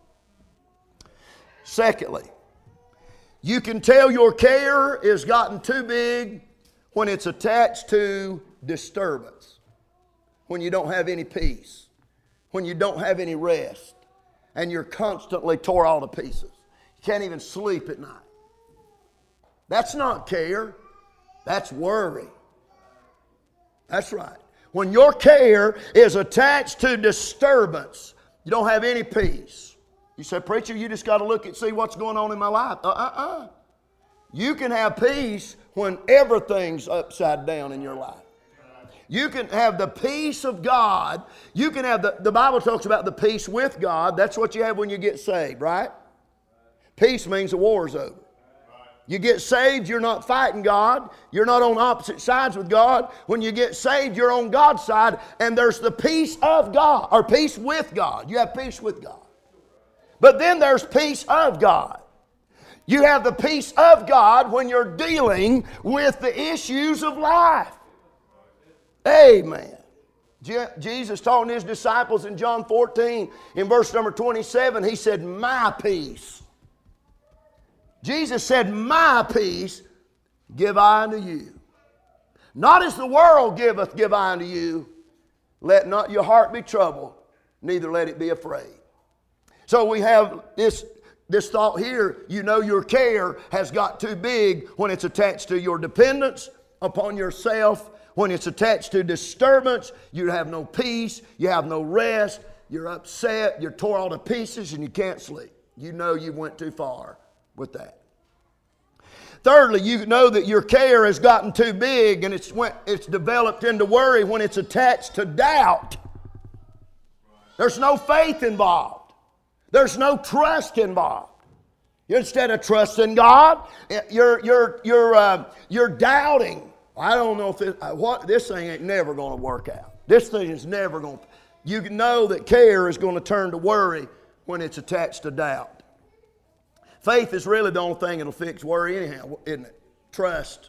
Secondly, you can tell your care has gotten too big when it's attached to disturbance. When you don't have any peace. When you don't have any rest. And you're constantly tore all to pieces. You can't even sleep at night. That's not care. That's worry. That's right. When your care is attached to disturbance, you don't have any peace. You say, preacher, you just got to look and see what's going on in my life. Uh-uh-uh. You can have peace when everything's upside down in your life. You can have the peace of God. You can have the, the Bible talks about the peace with God. That's what you have when you get saved, right? Peace means the war's over. You get saved, you're not fighting God. You're not on opposite sides with God. When you get saved, you're on God's side, and there's the peace of God, or peace with God. You have peace with God. But then there's peace of God. You have the peace of God when you're dealing with the issues of life. Amen. Je- Jesus taught His disciples in John fourteen, in verse number twenty-seven, He said, my peace. Jesus said, my peace give I unto you. Not as the world giveth, give I unto you. Let not your heart be troubled, neither let it be afraid. So we have this, this thought here. You know your care has got too big when it's attached to your dependence upon yourself. When it's attached to disturbance, you have no peace, you have no rest, you're upset, you're tore all to pieces, and you can't sleep. You know you went too far with that. Thirdly, you know that your care has gotten too big and it's, went, it's developed into worry when it's attached to doubt. There's no faith involved. There's no trust involved. Instead of trusting God, you're, you're, you're, uh, you're doubting. I don't know if this, what, this thing ain't never going to work out. This thing is never going to. You know that care is going to turn to worry when it's attached to doubt. Faith is really the only thing that'll fix worry anyhow, isn't it? Trust.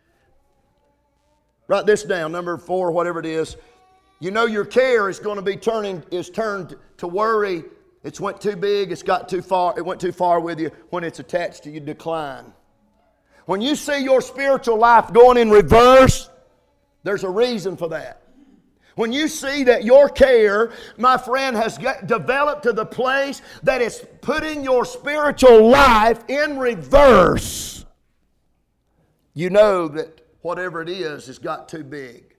Write this down, number four, whatever it is. You know your care is going to be turning, is turned to worry. It's went too big, it's got too far, it went too far with you when it's attached to your decline. When you see your spiritual life going in reverse, there's a reason for that. When you see that your care, my friend, has get, developed to the place that it's putting your spiritual life in reverse, you know that whatever it is has got too big.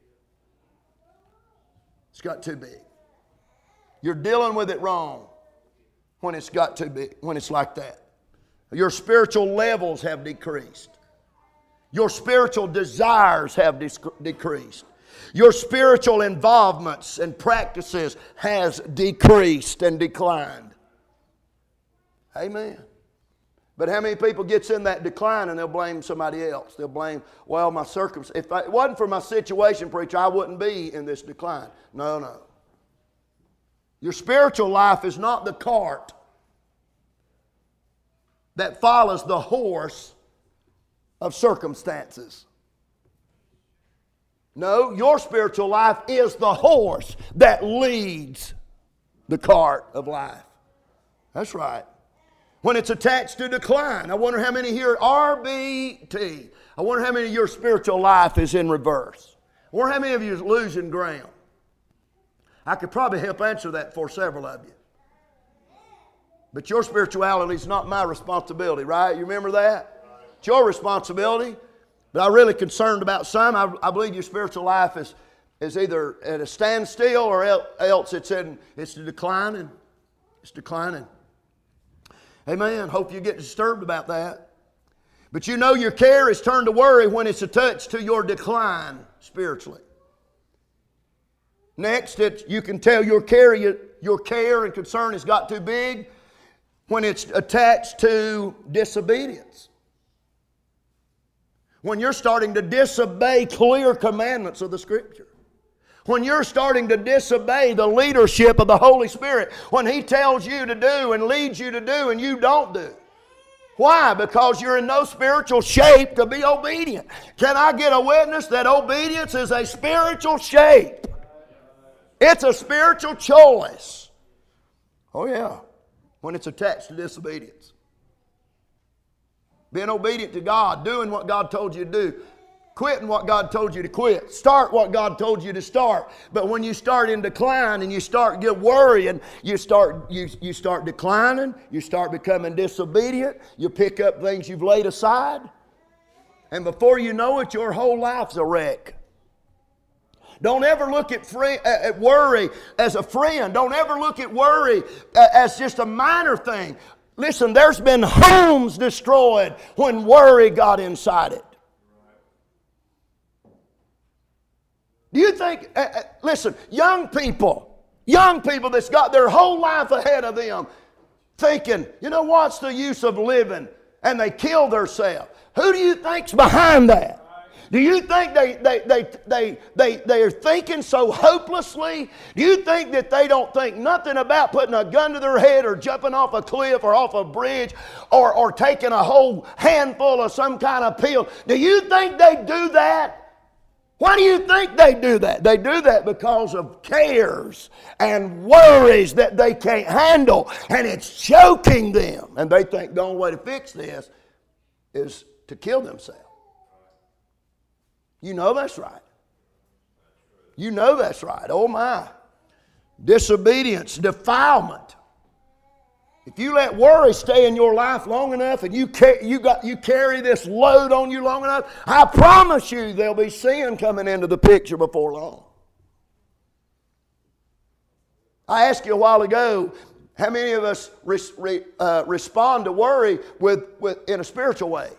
It's got too big. You're dealing with it wrong when it's got too big, when it's like that. Your spiritual levels have decreased. Your spiritual desires have decreased. Your spiritual involvements and practices has decreased and declined. Amen. But how many people gets in that decline and they'll blame somebody else? They'll blame, well, my circumstance. If it wasn't for my situation, preacher, I wouldn't be in this decline. No, no. Your spiritual life is not the cart that follows the horse of circumstances. No, your spiritual life is the horse that leads the cart of life. That's right. When it's attached to decline. I wonder how many here R B T. I wonder how many of your spiritual life is in reverse. I wonder how many of you is losing ground. I could probably help answer that for several of you. But your spirituality is not my responsibility, right? You remember that? It's your responsibility. But I'm really concerned about some. I, I believe your spiritual life is, is either at a standstill or else it's in it's declining. It's declining. Amen. Hope you get disturbed about that. But you know your care is turned to worry when it's attached to your decline spiritually. Next, it, you can tell your care, your care and concern has got too big when it's attached to disobedience. When you're starting to disobey clear commandments of the Scripture. When you're starting to disobey the leadership of the Holy Spirit. When He tells you to do and leads you to do and you don't do. Why? Because you're in no spiritual shape to be obedient. Can I get a witness that obedience is a spiritual shape? It's a spiritual choice. Oh yeah. When it's attached to disobedience. Being obedient to God, doing what God told you to do, quitting what God told you to quit, start what God told you to start. But when you start in decline and you start get worrying, you start you, you start declining, you start becoming disobedient, you pick up things you've laid aside, and before you know it, your whole life's a wreck. Don't ever look at, friend, at worry as a friend. Don't ever look at worry as just a minor thing. Listen, there's been homes destroyed when worry got inside it. Do you think, uh, uh, listen, young people, young people that's got their whole life ahead of them thinking, you know, what's the use of living? And they kill themselves. Who do you think's behind that? Do you think they, they, they, they, they, they are thinking so hopelessly? Do you think that they don't think nothing about putting a gun to their head or jumping off a cliff or off a bridge or, or taking a whole handful of some kind of pill? Do you think they do that? Why do you think they do that? They do that because of cares and worries that they can't handle, and it's choking them. And they think the only way to fix this is to kill themselves. You know that's right. You know that's right. Oh my. Disobedience, defilement. If you let worry stay in your life long enough and you, ca- you, got, you carry this load on you long enough, I promise you there'll be sin coming into the picture before long. I asked you a while ago, how many of us res- re- uh, respond to worry with, with, in a spiritual way?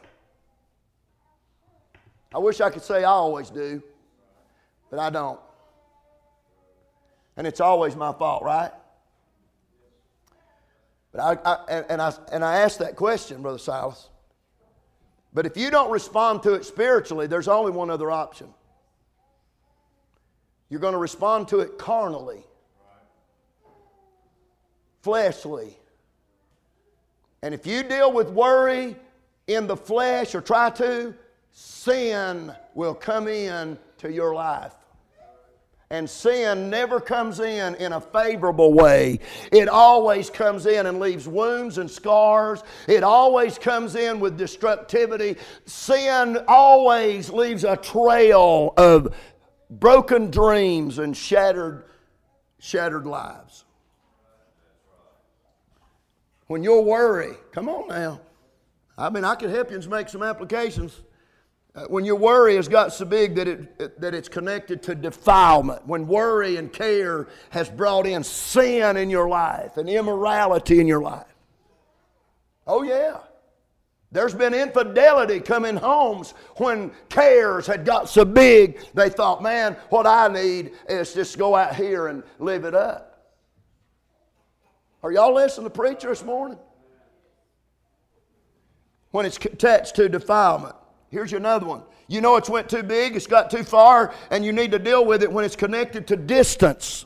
I wish I could say I always do, but I don't. And it's always my fault, right? But I, I and, and I and I asked that question, Brother Silas. But if you don't respond to it spiritually, there's only one other option. You're going to respond to it carnally, fleshly. And if you deal with worry in the flesh or try to, sin will come in to your life. And sin never comes in in a favorable way. It always comes in and leaves wounds and scars. It always comes in with destructivity. Sin always leaves a trail of broken dreams and shattered, shattered lives. When you're worried, come on now. I mean, I can help you and make some applications. Uh, when your worry has got so big that it that it's connected to defilement, when worry and care has brought in sin in your life and immorality in your life. Oh yeah. There's been infidelity come in homes when cares had got so big they thought, man, what I need is just go out here and live it up. Are y'all listening to the preacher this morning? When it's attached to defilement. Here's another one. You know it's went too big, it's got too far, and you need to deal with it when it's connected to distance.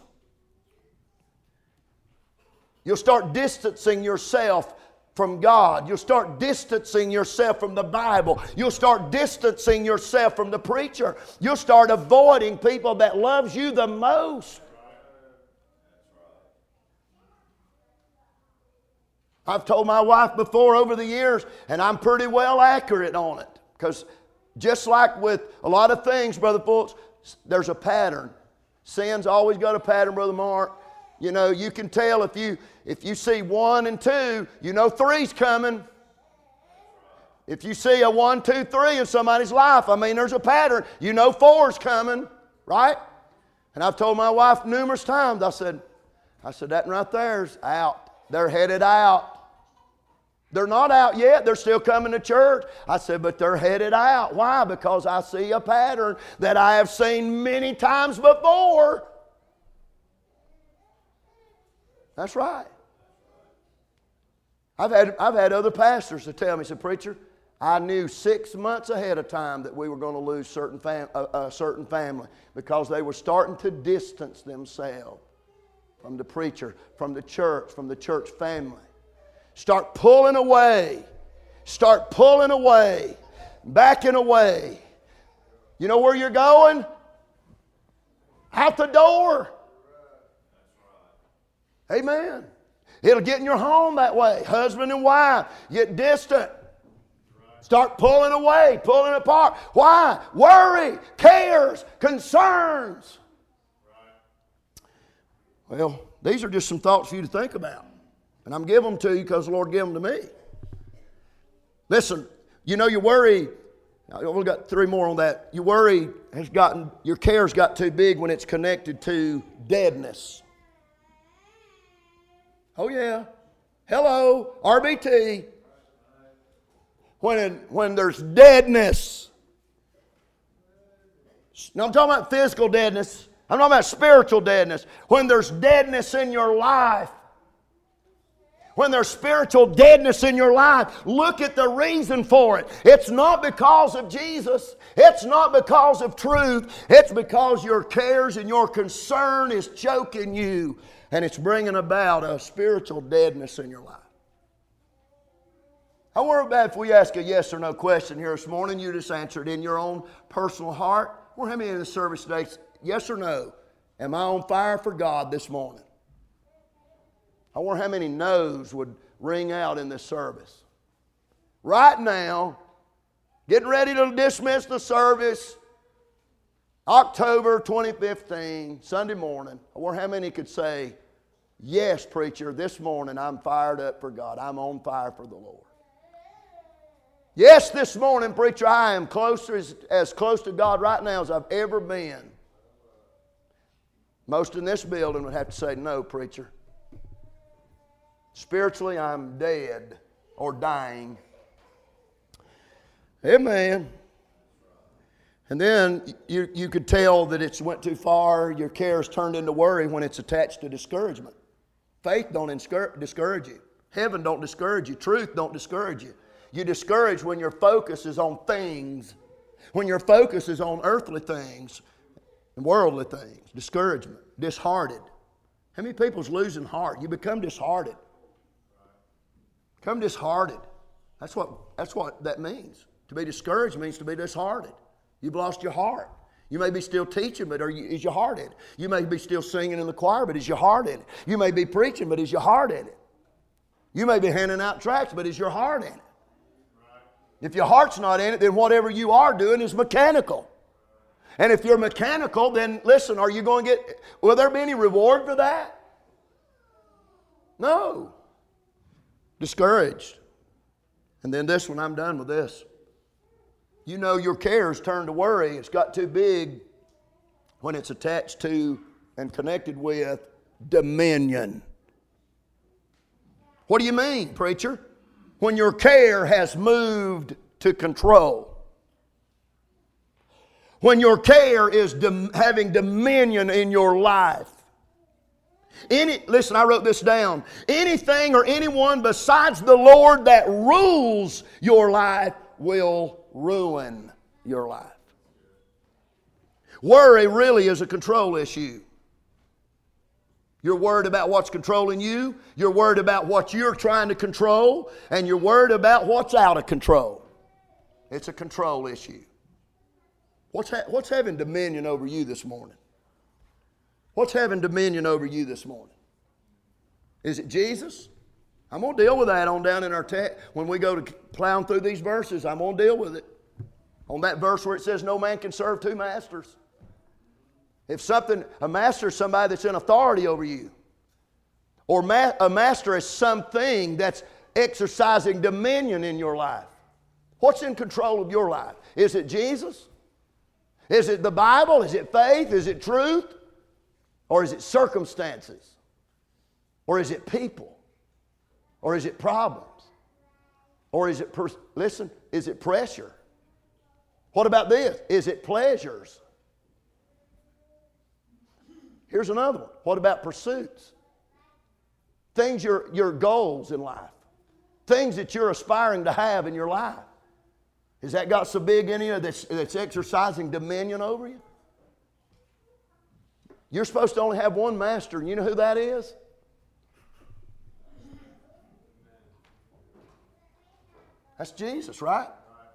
You'll start distancing yourself from God. You'll start distancing yourself from the Bible. You'll start distancing yourself from the preacher. You'll start avoiding people that loves you the most. I've told my wife before over the years, and I'm pretty well accurate on it. Because just like with a lot of things, Brother Fultz, there's a pattern. Sin's always got a pattern, Brother Mark. You know, you can tell if you, if you see one and two, you know three's coming. If you see a one, two, three in somebody's life, I mean, there's a pattern. You know four's coming, right? And I've told my wife numerous times, I said, I said, that right there's out. They're headed out. They're not out yet. They're still coming to church. I said, but they're headed out. Why? Because I see a pattern that I have seen many times before. That's right. I've had, I've had other pastors to tell me, said, preacher, I knew six months ahead of time that we were going to lose certain fam- a, a certain family because they were starting to distance themselves from the preacher, from the church, from the church family. Start pulling away. Start pulling away. Backing away. You know where you're going? Out the door. Amen. It'll get in your home that way. Husband and wife get distant. Start pulling away, pulling apart. Why? Worry, cares, concerns. Well, these are just some thoughts for you to think about. And I'm giving them to you because the Lord gave them to me. Listen, you know your worry, we've got three more on that. Your worry has gotten, your care's got too big when it's connected to deadness. Oh yeah. Hello, R B T. When, when there's deadness. Now I'm talking about physical deadness. I'm talking about spiritual deadness. When there's deadness in your life. When there's spiritual deadness in your life, look at the reason for it. It's not because of Jesus. It's not because of truth. It's because your cares and your concern is choking you. And it's bringing about a spiritual deadness in your life. I wonder about if we ask a yes or no question here this morning, you just answer it in your own personal heart. I wonder how many in the service today, yes or no, am I on fire for God this morning? I wonder how many no's would ring out in this service. Right now, getting ready to dismiss the service, October twenty fifteen, Sunday morning. I wonder how many could say, yes, preacher, this morning I'm fired up for God. I'm on fire for the Lord. Yes, this morning, preacher, I am closer, as, as close to God right now as I've ever been. Most in this building would have to say, no, preacher. Spiritually, I'm dead or dying. Amen. And then you, you could tell that it's went too far. Your cares turned into worry when it's attached to discouragement. Faith don't discourage you. Heaven don't discourage you. Truth don't discourage you. You discourage when your focus is on things. When your focus is on earthly things and worldly things. Discouragement. Disheartened. How many people's losing heart? You become disheartened. Become disheartened. That's what, that's what that means. To be discouraged means to be disheartened. You've lost your heart. You may be still teaching, but are you, is your heart in it? You may be still singing in the choir, but is your heart in it? You may be preaching, but is your heart in it? You may be handing out tracts, but is your heart in it? If your heart's not in it, then whatever you are doing is mechanical. And if you're mechanical, then listen, are you going to get, will there be any reward for that? No. Discouraged. And then this one, I'm done with this. You know your cares turn to worry. It's got too big when it's attached to and connected with dominion. What do you mean, preacher? When your care has moved to control. When your care is dom- having dominion in your life. Any, listen, I wrote this down. Anything or anyone besides the Lord that rules your life will ruin your life. Worry really is a control issue. You're worried about what's controlling you. You're worried about what you're trying to control. And you're worried about what's out of control. It's a control issue. What's, ha- what's having dominion over you this morning? What's having dominion over you this morning? Is it Jesus? I'm going to deal with that on down in our text. When we go to plowing through these verses, I'm going to deal with it. On that verse where it says no man can serve two masters. If something, a master is somebody that's in authority over you. Or ma- a master is something that's exercising dominion in your life. What's in control of your life? Is it Jesus? Is it the Bible? Is it faith? Is it truth? Or is it circumstances? Or is it people? Or is it problems? Or is it, pers- listen, is it pressure? What about this? Is it pleasures? Here's another one. What about pursuits? Things, your, your goals in life. Things that you're aspiring to have in your life. Has that got so big in you that's, that's exercising dominion over you? You're supposed to only have one master, and you know who that is? That's Jesus, right?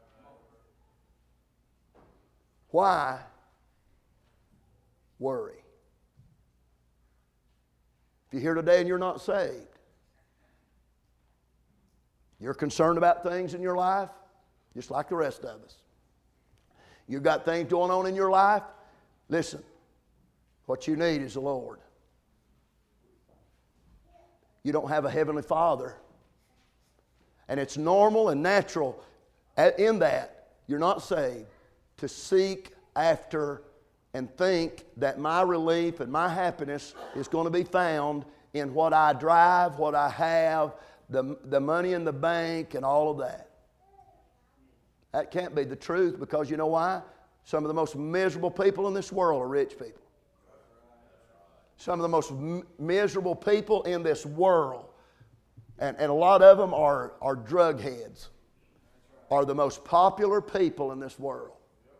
Why worry? If you're here today and you're not saved, you're concerned about things in your life, just like the rest of us. You've got things going on in your life, listen, what you need is the Lord. You don't have a heavenly Father. And it's normal and natural in that you're not saved to seek after and think that my relief and my happiness is going to be found in what I drive, what I have, the, the money in the bank, and all of that. That can't be the truth, because you know why? Some of the most miserable people in this world are rich people. Some of the most m- miserable people in this world, and, and a lot of them are, are drug heads, are the most popular people in this world.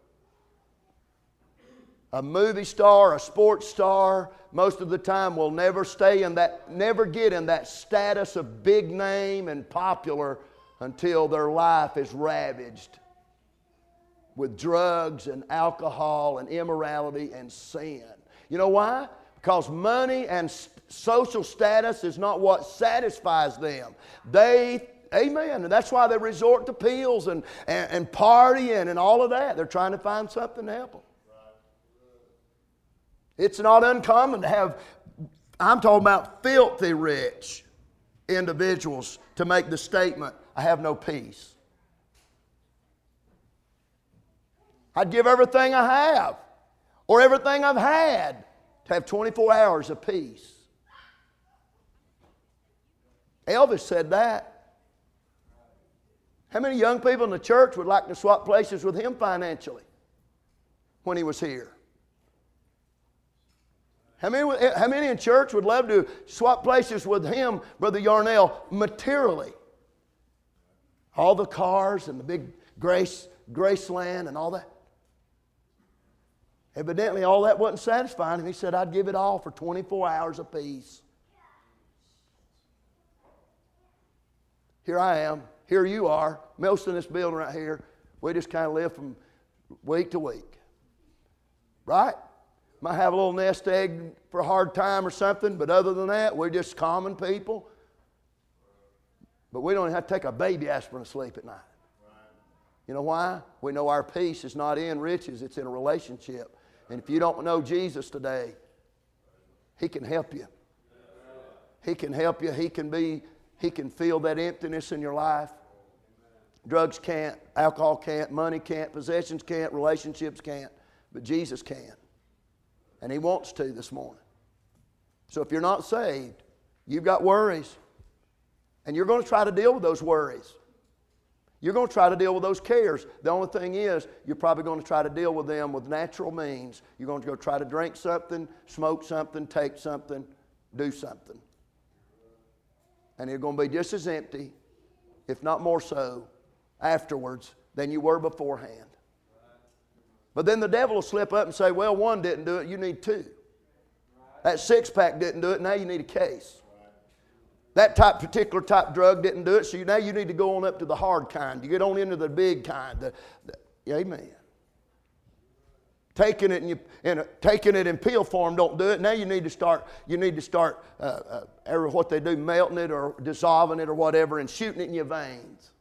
A movie star, a sports star, most of the time will never stay in that, never get in that status of big name and popular until their life is ravaged with drugs and alcohol and immorality and sin. You know why? Because money and social status is not what satisfies them. They, amen, and that's why they resort to pills and, and, and partying and all of that. They're trying to find something to help them. It's not uncommon to have, I'm talking about filthy rich individuals to make the statement, I have no peace. I'd give everything I have or everything I've had to have twenty-four hours of peace. Elvis said that. How many young people in the church would like to swap places with him financially when he was here? How many, how many in church would love to swap places with him, Brother Yarnell, materially? All the cars and the big Grace, Graceland and all that. Evidently, all that wasn't satisfying him. He said, I'd give it all for twenty-four hours of peace. Here I am. Here you are. Most in this building right here, we just kind of live from week to week. Right? Might have a little nest egg for a hard time or something, but other than that, we're just common people. But we don't even have to take a baby aspirin to sleep at night. You know why? We know our peace is not in riches, it's in a relationship. And if you don't know Jesus today, He can help you. He can help you. He can be, He can fill that emptiness in your life. Drugs can't, alcohol can't, money can't, possessions can't, relationships can't, but Jesus can. And He wants to this morning. So if you're not saved, you've got worries. And you're going to try to deal with those worries. You're going to try to deal with those cares. The only thing is, you're probably going to try to deal with them with natural means. You're going to go try to drink something, smoke something, take something, do something. And you're going to be just as empty, if not more so, afterwards than you were beforehand. But then the devil will slip up and say, well, one didn't do it, you need two. That six-pack didn't do it, now you need a case. That type, particular type drug didn't do it, so you, now you need to go on up to the hard kind. You get on into the big kind. The, the, amen. Taking it, and you, and taking it in pill form don't do it. Now you need to start. You need to start uh, uh, what they do, melting it or dissolving it or whatever, and shooting it in your veins.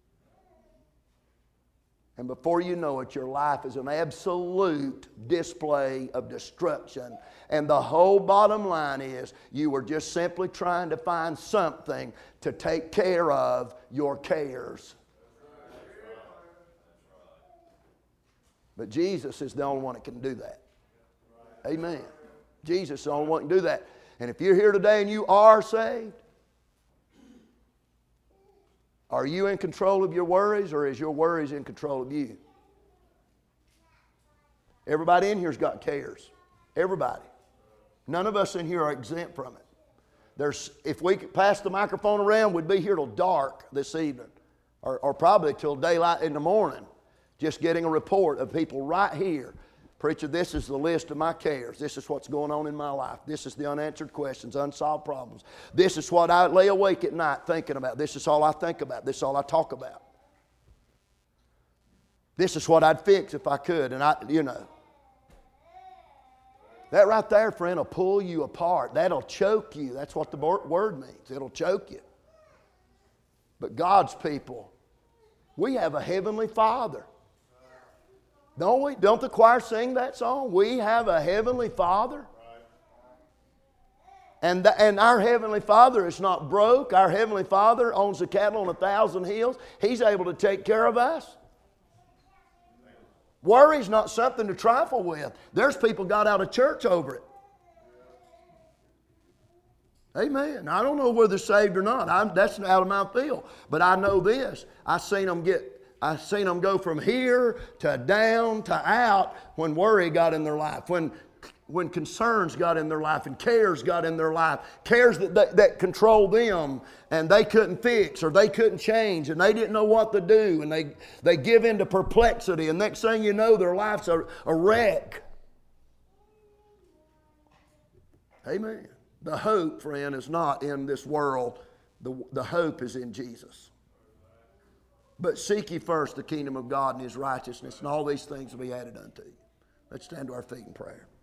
And before you know it, your life is an absolute display of destruction. And the whole bottom line is, you were just simply trying to find something to take care of your cares. But Jesus is the only one that can do that. Amen. Jesus is the only one that can do that. And if you're here today and you are saved, are you in control of your worries, or is your worries in control of you? Everybody in here's got cares. Everybody. None of us in here are exempt from it. There's, if we could pass the microphone around, we'd be here till dark this evening, or, or probably till daylight in the morning. Just getting a report of people right here. Preacher, this is the list of my cares. This is what's going on in my life. This is the unanswered questions, unsolved problems. This is what I lay awake at night thinking about. This is all I think about. This is all I talk about. This is what I'd fix if I could. And I, you know. That right there, friend, will pull you apart. That'll choke you. That's what the word means. It'll choke you. But God's people, we have a heavenly Father. Don't we? Don't the choir sing that song? We have a heavenly Father. And, the, and our heavenly Father is not broke. Our heavenly Father owns the cattle on a thousand hills. He's able to take care of us. Worry's not something to trifle with. There's people got out of church over it. Amen. I don't know whether they're saved or not. I'm, that's out of my field. But I know this. I seen them get I've seen them go from here to down to out when worry got in their life, when, when concerns got in their life and cares got in their life, cares that, that, that control them and they couldn't fix or they couldn't change and they didn't know what to do, and they, they give into perplexity, and next thing you know, their life's a, a wreck. Amen. The hope, friend, is not in this world. The, the hope is in Jesus. But seek ye first the kingdom of God and His righteousness, and all these things will be added unto you. Let's stand to our feet in prayer.